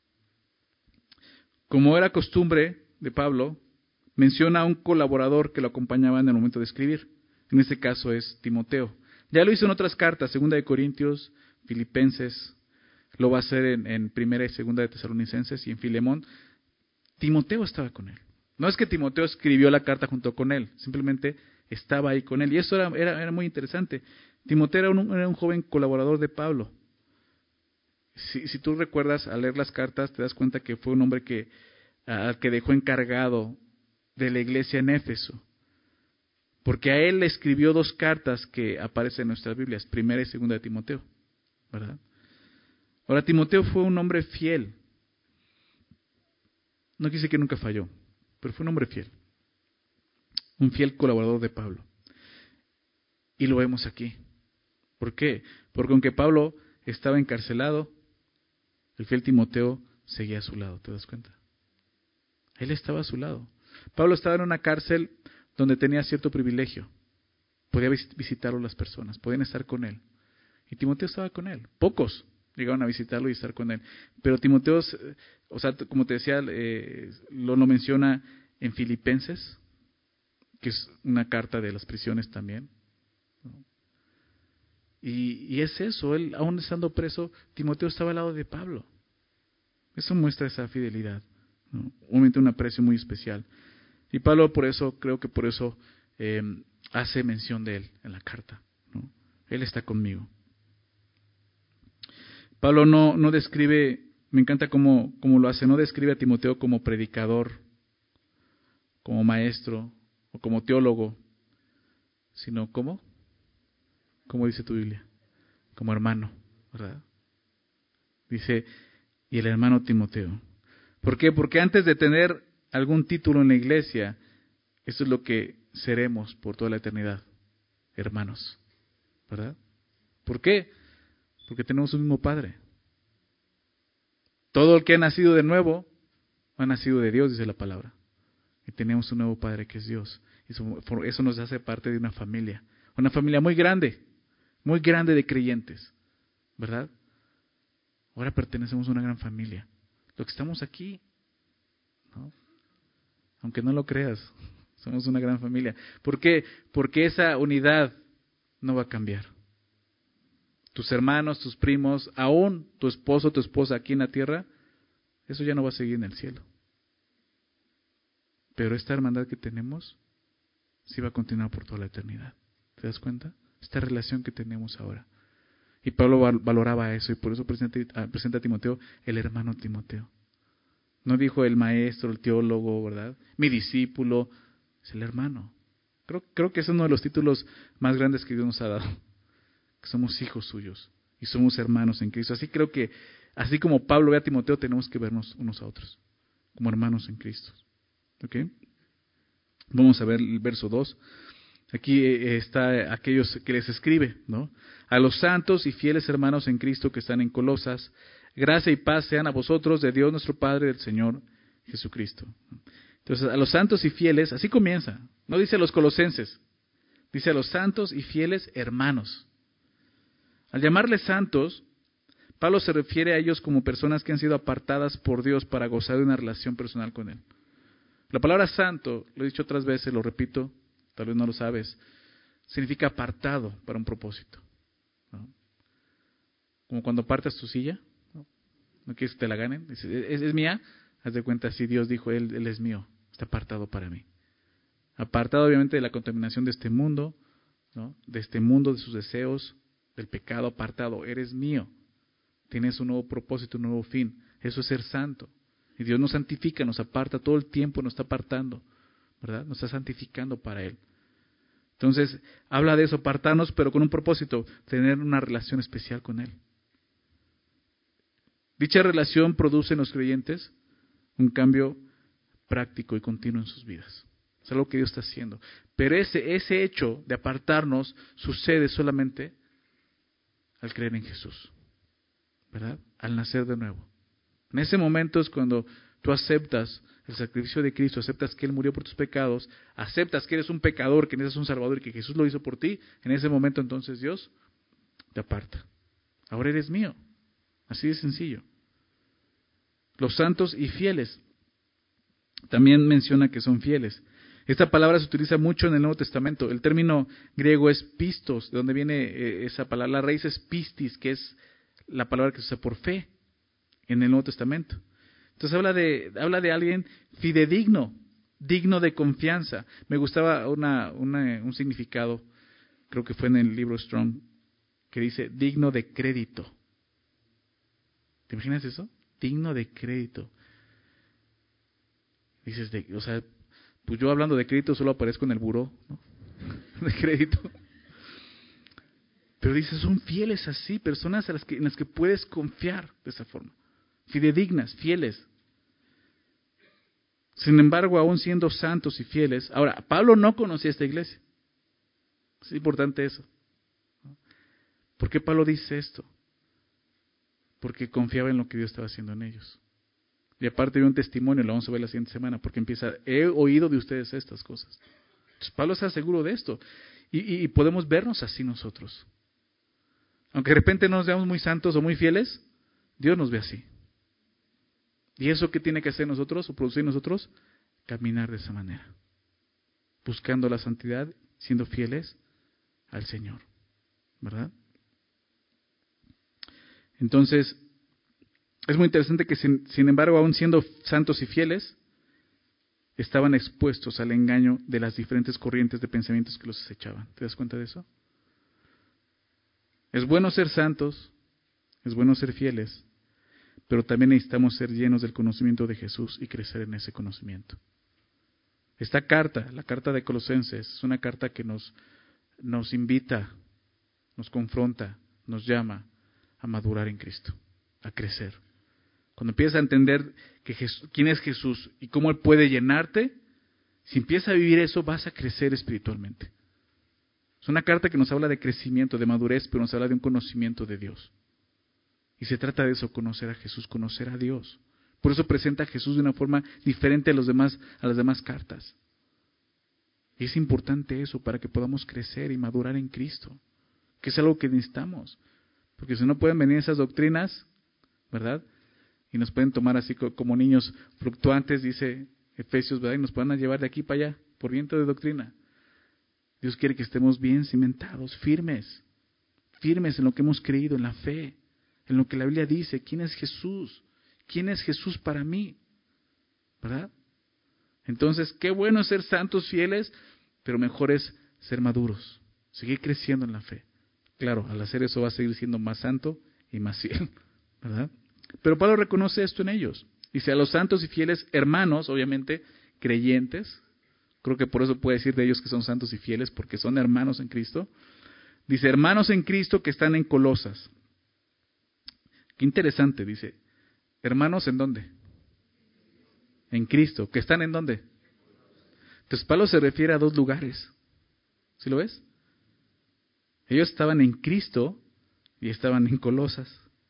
Como era costumbre de Pablo, menciona a un colaborador que lo acompañaba en el momento de escribir. En este caso es Timoteo. Ya lo hizo en otras cartas: 2 de Corintios, Filipenses, lo va a hacer en 1 y 2 de Tesalonicenses y en Filemón. Timoteo estaba con él. No es que Timoteo escribió la carta junto con él, simplemente estaba ahí con él. Y eso era muy interesante. Timoteo era un joven colaborador de Pablo. Si tú recuerdas, al leer las cartas, te das cuenta que fue un hombre al que dejó encargado de la iglesia en Éfeso. Porque a él le escribió 2 cartas que aparecen en nuestras Biblias, 1 y 2 de Timoteo, ¿verdad? Ahora, Timoteo fue un hombre fiel. No quise que nunca falló, pero fue un hombre fiel. Un fiel colaborador de Pablo. Y lo vemos aquí. ¿Por qué? Porque aunque Pablo estaba encarcelado, el fiel Timoteo seguía a su lado, ¿te das cuenta? Él estaba a su lado. Pablo estaba en una cárcel donde tenía cierto privilegio. Podía visitarlo las personas, podían estar con él. Y Timoteo estaba con él. Pocos llegaron a visitarlo y estar con él. Pero Timoteo, o sea, como te decía, lo menciona en Filipenses, que es una carta de las prisiones también. Y es eso, él, aún estando preso, Timoteo estaba al lado de Pablo. Eso muestra esa fidelidad, ¿no? Obviamente un aprecio muy especial. Y Pablo creo que por eso hace mención de él en la carta, ¿no? Él está conmigo. Pablo no describe, me encanta cómo lo hace, no describe a Timoteo como predicador, como maestro o como teólogo, sino como dice tu Biblia, como hermano, ¿verdad? Dice: y el hermano Timoteo. ¿Por qué? Porque antes de tener algún título en la iglesia, eso es lo que seremos por toda la eternidad, hermanos, ¿verdad? ¿Por qué? Porque tenemos un mismo Padre. Todo el que ha nacido de nuevo ha nacido de Dios, dice la palabra. Y tenemos un nuevo Padre que es Dios. Eso nos hace parte de una familia muy grande de creyentes, ¿verdad? Ahora pertenecemos a una gran familia. Los que estamos aquí, ¿no? Aunque no lo creas, somos una gran familia. ¿Por qué? Porque esa unidad no va a cambiar. Tus hermanos, tus primos, aún tu esposo, tu esposa aquí en la tierra, eso ya no va a seguir en el cielo. Pero esta hermandad que tenemos sí va a continuar por toda la eternidad. ¿Te das cuenta? Esta relación que tenemos ahora. Y Pablo valoraba eso y por eso presenta a Timoteo el hermano Timoteo. No dijo el maestro, el teólogo, ¿verdad? Mi discípulo, es el hermano. Creo que es uno de los títulos más grandes que Dios nos ha dado. Que somos hijos suyos y somos hermanos en Cristo. Así creo que, así como Pablo ve a Timoteo, tenemos que vernos unos a otros, como hermanos en Cristo. ¿Ok? Vamos a ver el verso 2. Aquí está aquellos que les escribe, ¿no? A los santos y fieles hermanos en Cristo que están en Colosas, gracia y paz sean a vosotros de Dios nuestro Padre y del Señor Jesucristo. Entonces, a los santos y fieles, así comienza. No dice a los colosenses, dice a los santos y fieles hermanos. Al llamarles santos, Pablo se refiere a ellos como personas que han sido apartadas por Dios para gozar de una relación personal con Él. La palabra santo, lo he dicho otras veces, lo repito, tal vez no lo sabes, significa apartado para un propósito, ¿no? Como cuando apartas tu silla, no quieres que te la ganen, es mía, haz de cuenta, si Dios dijo, él es mío, está apartado para mí. Apartado obviamente de la contaminación de este mundo, ¿no? De este mundo, de sus deseos, del pecado, apartado, eres mío, tienes un nuevo propósito, un nuevo fin, eso es ser santo. Y Dios nos santifica, nos aparta todo el tiempo, nos está apartando, ¿verdad? Nos está santificando para Él. Entonces, habla de eso, apartarnos, pero con un propósito, tener una relación especial con Él. Dicha relación produce en los creyentes un cambio práctico y continuo en sus vidas. Es algo que Dios está haciendo. Pero ese hecho de apartarnos sucede solamente al creer en Jesús, ¿verdad? Al nacer de nuevo. En ese momento es cuando tú aceptas el sacrificio de Cristo, aceptas que Él murió por tus pecados, aceptas que eres un pecador, que necesitas un Salvador y que Jesús lo hizo por ti. En ese momento entonces Dios te aparta. Ahora eres mío. Así de sencillo. Los santos y fieles. También menciona que son fieles. Esta palabra se utiliza mucho en el Nuevo Testamento. El término griego es pistos, de donde viene esa palabra. La raíz es pistis, que es la palabra que se usa por fe en el Nuevo Testamento. Entonces habla de alguien fidedigno, digno de confianza. Me gustaba un significado, creo que fue en el libro Strong, que dice digno de crédito. ¿Te imaginas eso? Digno de crédito. Dices, pues yo hablando de crédito solo aparezco en el buró, ¿no? De crédito. Pero dices, son fieles así, personas en las que puedes confiar de esa forma. Fidedignas, fieles. Sin embargo, aún siendo santos y fieles, ahora, Pablo no conocía esta iglesia. Es importante eso. ¿Por qué Pablo dice esto? Porque confiaba en lo que Dios estaba haciendo en ellos. Y aparte de un testimonio, lo vamos a ver la siguiente semana, porque empieza, he oído de ustedes estas cosas. Entonces, Pablo está seguro de esto. Y podemos vernos así nosotros. Aunque de repente no nos veamos muy santos o muy fieles, Dios nos ve así. ¿Y eso qué tiene que hacer nosotros o producir nosotros? Caminar de esa manera. Buscando la santidad, siendo fieles al Señor. ¿Verdad? Entonces, es muy interesante que sin embargo, aún siendo santos y fieles, estaban expuestos al engaño de las diferentes corrientes de pensamientos que los acechaban. ¿Te das cuenta de eso? Es bueno ser santos, es bueno ser fieles, pero también necesitamos ser llenos del conocimiento de Jesús y crecer en ese conocimiento. Esta carta, la carta de Colosenses, es una carta que nos invita, nos confronta, nos llama a madurar en Cristo, a crecer. Cuando empiezas a entender quién es Jesús y cómo Él puede llenarte, si empiezas a vivir eso, vas a crecer espiritualmente. Es una carta que nos habla de crecimiento, de madurez, pero nos habla de un conocimiento de Dios. Y se trata de eso, conocer a Jesús, conocer a Dios. Por eso presenta a Jesús de una forma diferente a las demás cartas. Y es importante eso para que podamos crecer y madurar en Cristo, que es algo que necesitamos. Porque si no pueden venir esas doctrinas, ¿verdad? Y nos pueden tomar así como niños fluctuantes, dice Efesios, ¿verdad? Y nos pueden llevar de aquí para allá, por viento de doctrina. Dios quiere que estemos bien cimentados, firmes en lo que hemos creído, en la fe, en lo que la Biblia dice. ¿Quién es Jesús? ¿Quién es Jesús para mí? ¿Verdad? Entonces, qué bueno es ser santos, fieles, pero mejor es ser maduros, seguir creciendo en la fe. Claro, al hacer eso va a seguir siendo más santo y más fiel, ¿verdad? Pero Pablo reconoce esto en ellos. Dice, a los santos y fieles hermanos, obviamente, creyentes. Creo que por eso puede decir de ellos que son santos y fieles, porque son hermanos en Cristo. Dice, hermanos en Cristo que están en Colosas. Qué interesante, dice. ¿Hermanos en dónde? En Cristo. ¿Que están en dónde? Entonces Pablo se refiere a dos lugares. ¿Sí lo ves? Ellos estaban en Cristo y estaban en Colosas.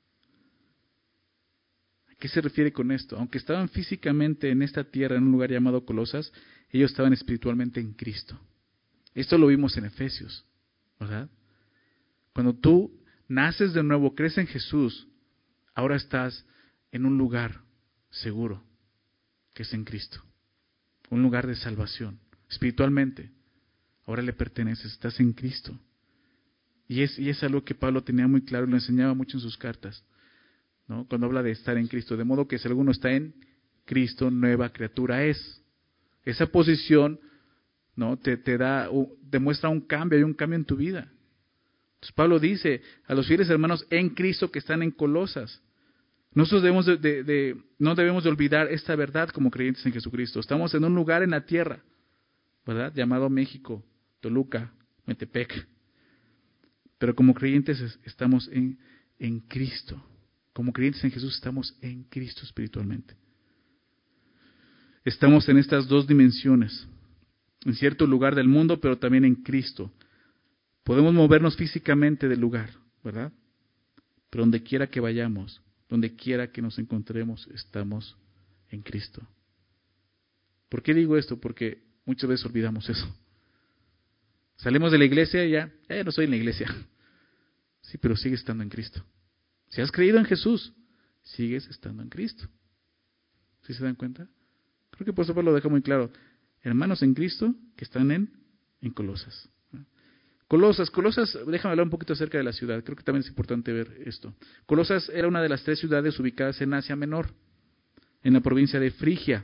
¿A qué se refiere con esto? Aunque estaban físicamente en esta tierra, en un lugar llamado Colosas, ellos estaban espiritualmente en Cristo. Esto lo vimos en Efesios, ¿verdad? Cuando tú naces de nuevo, crees en Jesús, ahora estás en un lugar seguro, que es en Cristo. Un lugar de salvación, espiritualmente. Ahora le perteneces, estás en Cristo. Y es algo que Pablo tenía muy claro y lo enseñaba mucho en sus cartas, ¿no? Cuando habla de estar en Cristo. De modo que si alguno está en Cristo, nueva criatura es. Esa posición, ¿no? te demuestra un cambio, hay un cambio en tu vida. Entonces Pablo dice a los fieles hermanos en Cristo que están en Colosas. Nosotros no debemos de olvidar esta verdad como creyentes en Jesucristo. Estamos en un lugar en la tierra, ¿verdad? Llamado México, Toluca, Metepec. Pero como creyentes estamos en Cristo. Como creyentes en Jesús estamos en Cristo espiritualmente. Estamos en estas dos dimensiones. En cierto lugar del mundo, pero también en Cristo. Podemos movernos físicamente del lugar, ¿verdad? Pero donde quiera que vayamos, donde quiera que nos encontremos, estamos en Cristo. ¿Por qué digo esto? Porque muchas veces olvidamos eso. Salimos de la iglesia y ya no estoy en la iglesia. Sí, pero sigues estando en Cristo. Si has creído en Jesús, sigues estando en Cristo. ¿Sí se dan cuenta? Creo que por eso Pablo lo deja muy claro. Hermanos en Cristo que están en Colosas. Colosas, déjame hablar un poquito acerca de la ciudad. Creo que también es importante ver esto. Colosas era una de las 3 ciudades ubicadas en Asia Menor, en la provincia de Frigia.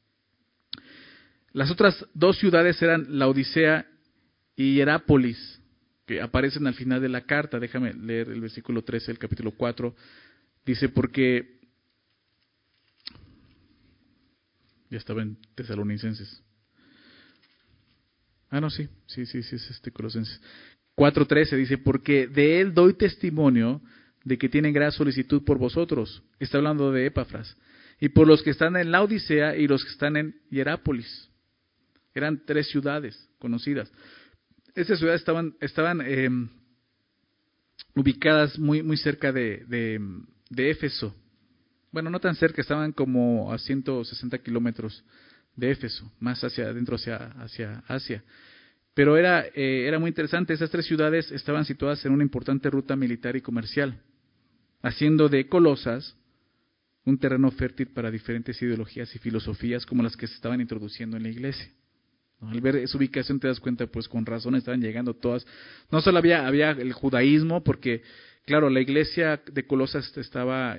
Las otras 2 ciudades eran Laodicea y Hierápolis, que aparecen al final de la carta. Déjame leer el versículo 13 del capítulo 4. Dice, porque ya estaba en Tesalonicenses. Sí, es Colosenses. 4:13 dice, porque de él doy testimonio de que tiene gran solicitud por vosotros. Está hablando de Epafras. Y por los que están en Laodicea y los que están en Hierápolis. Eran 3 ciudades conocidas. Estas ciudades estaban ubicadas muy cerca de Éfeso. Bueno, no tan cerca, estaban como a 160 kilómetros de Éfeso, más hacia adentro, hacia Asia. Pero era muy interesante. Esas 3 ciudades estaban situadas en una importante ruta militar y comercial, haciendo de Colosas un terreno fértil para diferentes ideologías y filosofías como las que se estaban introduciendo en la iglesia. Al ver su ubicación te das cuenta, pues con razón estaban llegando todas. No solo había el judaísmo, porque claro, la iglesia de Colosas estaba,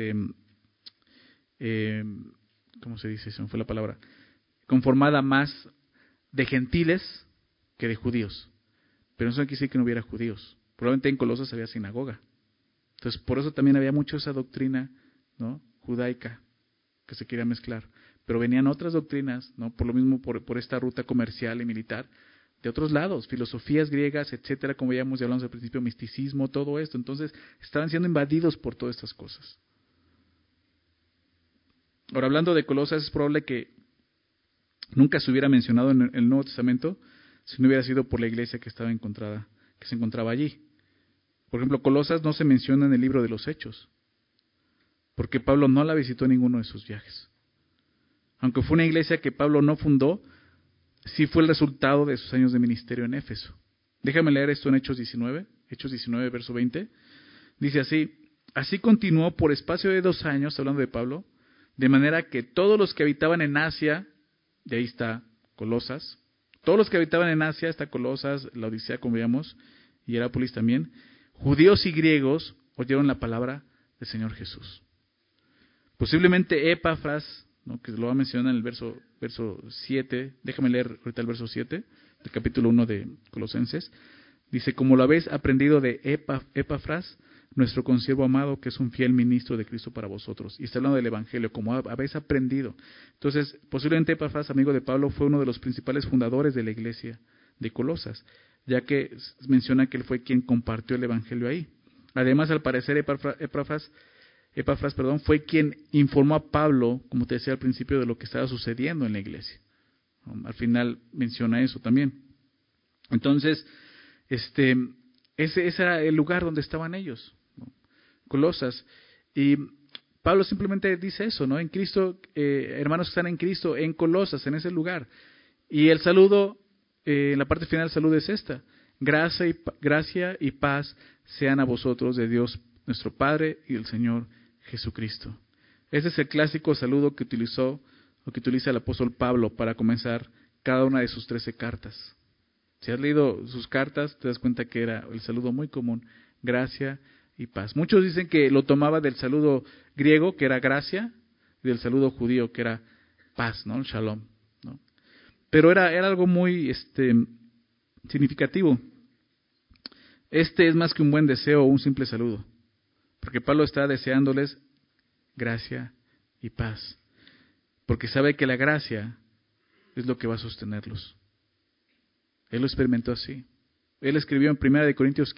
¿cómo se dice? Se me fue la palabra. Conformada más de gentiles que de judíos. Pero eso no quiere decir que no hubiera judíos. Probablemente en Colosas había sinagoga. Entonces, por eso también había mucho esa doctrina, ¿no?, judaica que se quería mezclar. Pero venían otras doctrinas, ¿no?, por lo mismo, por esta ruta comercial y militar, de otros lados, filosofías griegas, etcétera, como ya hablamos al principio, misticismo, todo esto. Entonces, estaban siendo invadidos por todas estas cosas. Ahora, hablando de Colosas, es probable que nunca se hubiera mencionado en el Nuevo Testamento si no hubiera sido por la iglesia que se encontraba allí. Por ejemplo, Colosas no se menciona en el libro de los Hechos, porque Pablo no la visitó en ninguno de sus viajes. Aunque fue una iglesia que Pablo no fundó, sí fue el resultado de sus años de ministerio en Éfeso. Déjame leer esto en Hechos 19, verso 20. Dice así continuó por espacio de 2 años, hablando de Pablo, de manera que todos los que habitaban en Asia, de ahí está Colosas, todos los que habitaban en Asia, está Colosas, Laodicea, como veíamos, y Hierápolis también, judíos y griegos oyeron la palabra del Señor Jesús. Posiblemente Epafras, ¿no?, que lo va a mencionar en el verso 7, déjame leer ahorita el verso 7, del capítulo 1 de Colosenses, dice, como lo habéis aprendido de Epafras, nuestro consiervo amado, que es un fiel ministro de Cristo para vosotros. Y está hablando del Evangelio, como habéis aprendido. Entonces, posiblemente Epafras, amigo de Pablo, fue uno de los principales fundadores de la iglesia de Colosas, ya que menciona que él fue quien compartió el Evangelio ahí. Además, al parecer, Epafras, fue quien informó a Pablo, como te decía al principio, de lo que estaba sucediendo en la iglesia. Al final menciona eso también. Entonces, ese era el lugar donde estaban ellos, ¿no? Colosas. Y Pablo simplemente dice eso, ¿no? En Cristo, hermanos que están en Cristo, en Colosas, en ese lugar. Y el saludo, en la parte final del saludo es esta: gracia y paz sean a vosotros de Dios nuestro Padre y del Señor Jesucristo. Ese es el clásico saludo que utiliza el apóstol Pablo para comenzar cada una de sus 13 cartas. Si has leído sus cartas, te das cuenta que era el saludo muy común: gracia y paz. Muchos dicen que lo tomaba del saludo griego, que era gracia, y del saludo judío, que era paz, ¿no? Shalom, ¿no? Pero era algo muy significativo. Es más que un buen deseo o un simple saludo, porque Pablo está deseándoles gracia y paz, porque sabe que la gracia es lo que va a sostenerlos. Él lo experimentó así. Él escribió en 1 Corintios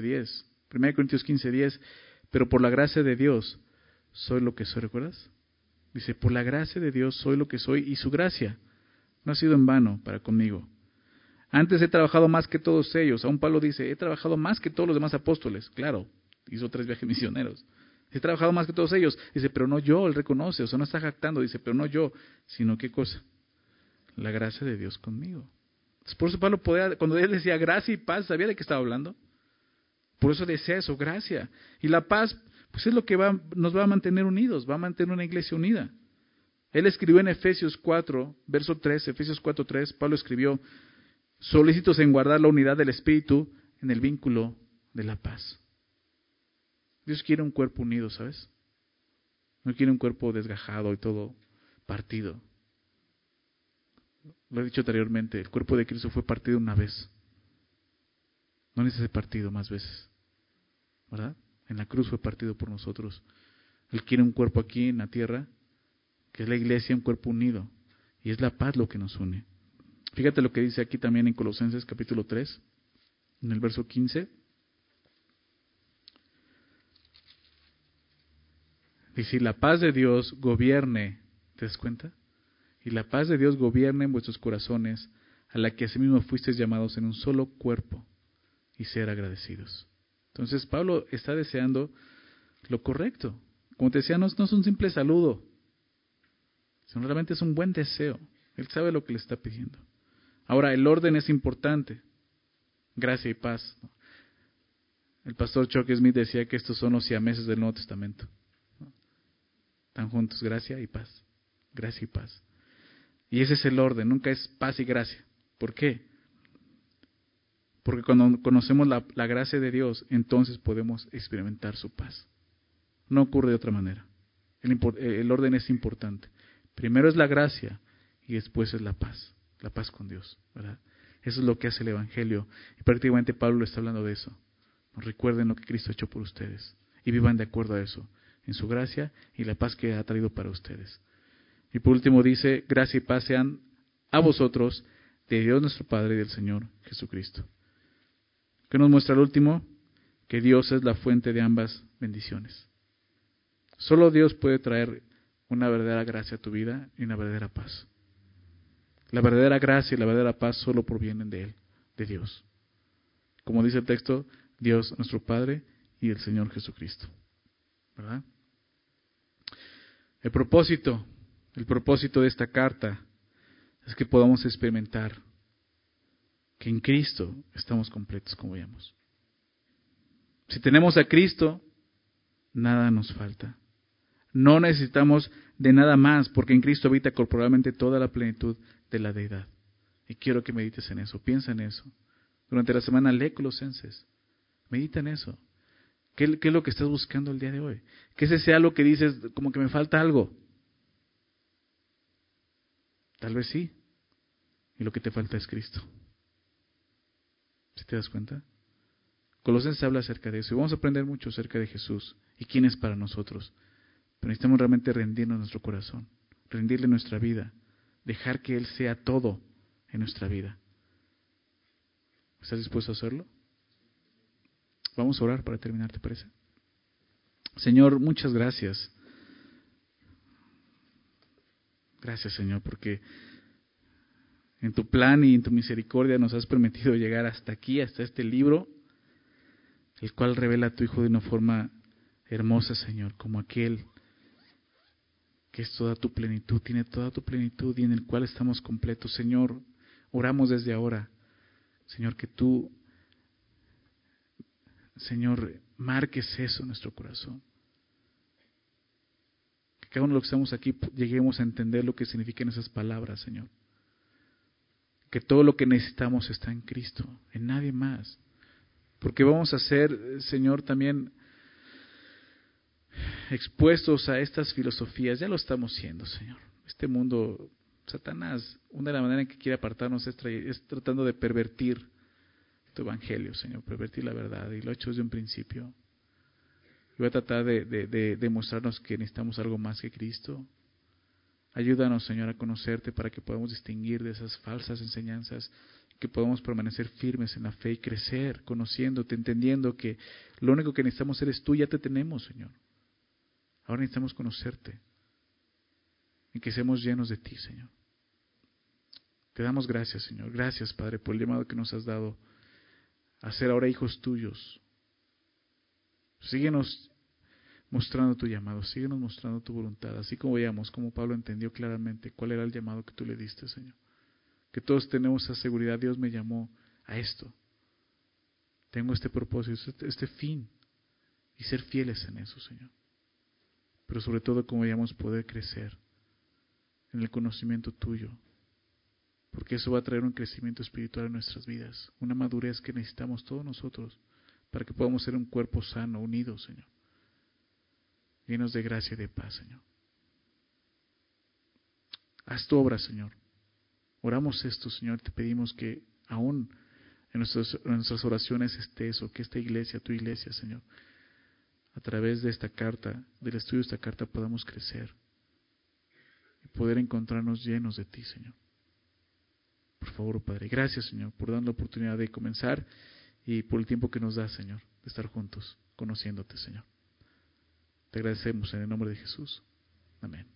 15:10, pero por la gracia de Dios soy lo que soy, ¿recuerdas? Dice, por la gracia de Dios soy lo que soy, y su gracia no ha sido en vano para conmigo. Antes he trabajado más que todos ellos. Aún Pablo dice, he trabajado más que todos los demás apóstoles. Claro, hizo 3 viajes misioneros. He trabajado más que todos ellos. Dice, pero no yo, él reconoce, o sea, no está jactando. Dice, pero no yo, sino ¿qué cosa? La gracia de Dios conmigo. Entonces, por eso Pablo cuando él decía gracia y paz, ¿sabía de qué estaba hablando? Por eso decía eso, gracia. Y la paz, pues es lo que nos va a mantener unidos, va a mantener una iglesia unida. Él escribió en Efesios 4, verso 3, Efesios 4:3, Pablo escribió, solícitos en guardar la unidad del Espíritu en el vínculo de la paz. Dios quiere un cuerpo unido, ¿sabes? No quiere un cuerpo desgajado y todo partido. Lo he dicho anteriormente, el cuerpo de Cristo fue partido una vez. No necesita ser partido más veces, ¿verdad? En la cruz fue partido por nosotros. Él quiere un cuerpo aquí en la tierra, que es la iglesia, un cuerpo unido. Y es la paz lo que nos une. Fíjate lo que dice aquí también en Colosenses capítulo 3, en el verso 15. Dice, la paz de Dios gobierne, ¿te das cuenta? Y la paz de Dios gobierne en vuestros corazones, a la que asimismo fuisteis llamados en un solo cuerpo, y ser agradecidos. Entonces Pablo está deseando lo correcto. Como te decía, no es un simple saludo, sino realmente es un buen deseo. Él sabe lo que le está pidiendo. Ahora, el orden es importante. Gracia y paz. El pastor Chuck Smith decía que estos son los siameses del Nuevo Testamento. Están juntos, gracia y paz. Gracia y paz. Y ese es el orden, nunca es paz y gracia. ¿Por qué? Porque cuando conocemos la gracia de Dios, entonces podemos experimentar su paz. No ocurre de otra manera. El orden es importante. Primero es la gracia y después es la paz con Dios, ¿verdad? Eso es lo que hace el Evangelio. Y prácticamente Pablo está hablando de eso. Recuerden lo que Cristo ha hecho por ustedes y vivan de acuerdo a eso, en su gracia y la paz que ha traído para ustedes. Y por último dice, gracia y paz sean a vosotros de Dios nuestro Padre y del Señor Jesucristo. ¿Qué nos muestra el último? Que Dios es la fuente de ambas bendiciones. Solo Dios puede traer una verdadera gracia a tu vida y una verdadera paz. La verdadera gracia y la verdadera paz solo provienen de Él, de Dios. Como dice el texto, Dios nuestro Padre y el Señor Jesucristo. ¿Verdad? El propósito de esta carta es que podamos experimentar que en Cristo estamos completos, como veíamos. Si tenemos a Cristo, nada nos falta. No necesitamos de nada más, porque en Cristo habita corporalmente toda la plenitud de la deidad. Y quiero que medites en eso, piensa en eso. Durante la semana lee Colosenses, medita en eso. ¿Qué es lo que estás buscando el día de hoy? Que ese sea lo que dices, como que me falta algo. Tal vez sí. Y lo que te falta es Cristo. ¿Sí te das cuenta? Colosenses habla acerca de eso y vamos a aprender mucho acerca de Jesús y quién es para nosotros. Pero necesitamos realmente rendirnos nuestro corazón, rendirle nuestra vida, dejar que Él sea todo en nuestra vida. ¿Estás dispuesto a hacerlo? Vamos a orar para terminar, ¿te parece? Señor, muchas gracias. Gracias, Señor, porque en tu plan y en tu misericordia nos has permitido llegar hasta aquí, hasta este libro, el cual revela a tu Hijo de una forma hermosa, Señor, como aquel que es toda tu plenitud, tiene toda tu plenitud y en el cual estamos completos. Señor, oramos desde ahora, Señor, que tú, Señor, marques eso en nuestro corazón. Que cada uno de los que estamos aquí lleguemos a entender lo que significan esas palabras, Señor. Que todo lo que necesitamos está en Cristo, en nadie más. Porque vamos a ser, Señor, también expuestos a estas filosofías. Ya lo estamos siendo, Señor. Este mundo, Satanás, una de las maneras en que quiere apartarnos es tratando de pervertir tu evangelio, Señor, pervertir la verdad. Y lo ha hecho desde un principio. Y va a tratar de demostrarnos que necesitamos algo más que Cristo. Ayúdanos, Señor, a conocerte para que podamos distinguir de esas falsas enseñanzas, que podamos permanecer firmes en la fe y crecer conociéndote, entendiendo que lo único que necesitamos eres tú, ya te tenemos, Señor. Ahora necesitamos conocerte y que seamos llenos de ti, Señor. Te damos gracias, Señor. Gracias, Padre, por el llamado que nos has dado a ser ahora hijos tuyos. Síguenos mostrando tu llamado, síguenos mostrando tu voluntad, así como veíamos, como Pablo entendió claramente cuál era el llamado que tú le diste, Señor. Que todos tenemos esa seguridad, Dios me llamó a esto. Tengo este propósito, este fin, y ser fieles en eso, Señor. Pero sobre todo, como veíamos, poder crecer en el conocimiento tuyo, porque eso va a traer un crecimiento espiritual en nuestras vidas, una madurez que necesitamos todos nosotros para que podamos ser un cuerpo sano, unido, Señor. Llenos de gracia y de paz, Señor. Haz tu obra, Señor. Oramos esto, Señor. Te pedimos que aún en nuestras oraciones esté eso, que esta iglesia, tu iglesia, Señor, a través de esta carta, del estudio de esta carta, podamos crecer y poder encontrarnos llenos de ti, Señor. Por favor, Padre. Gracias, Señor, por darnos la oportunidad de comenzar y por el tiempo que nos das, Señor, de estar juntos, conociéndote, Señor. Te agradecemos en el nombre de Jesús. Amén.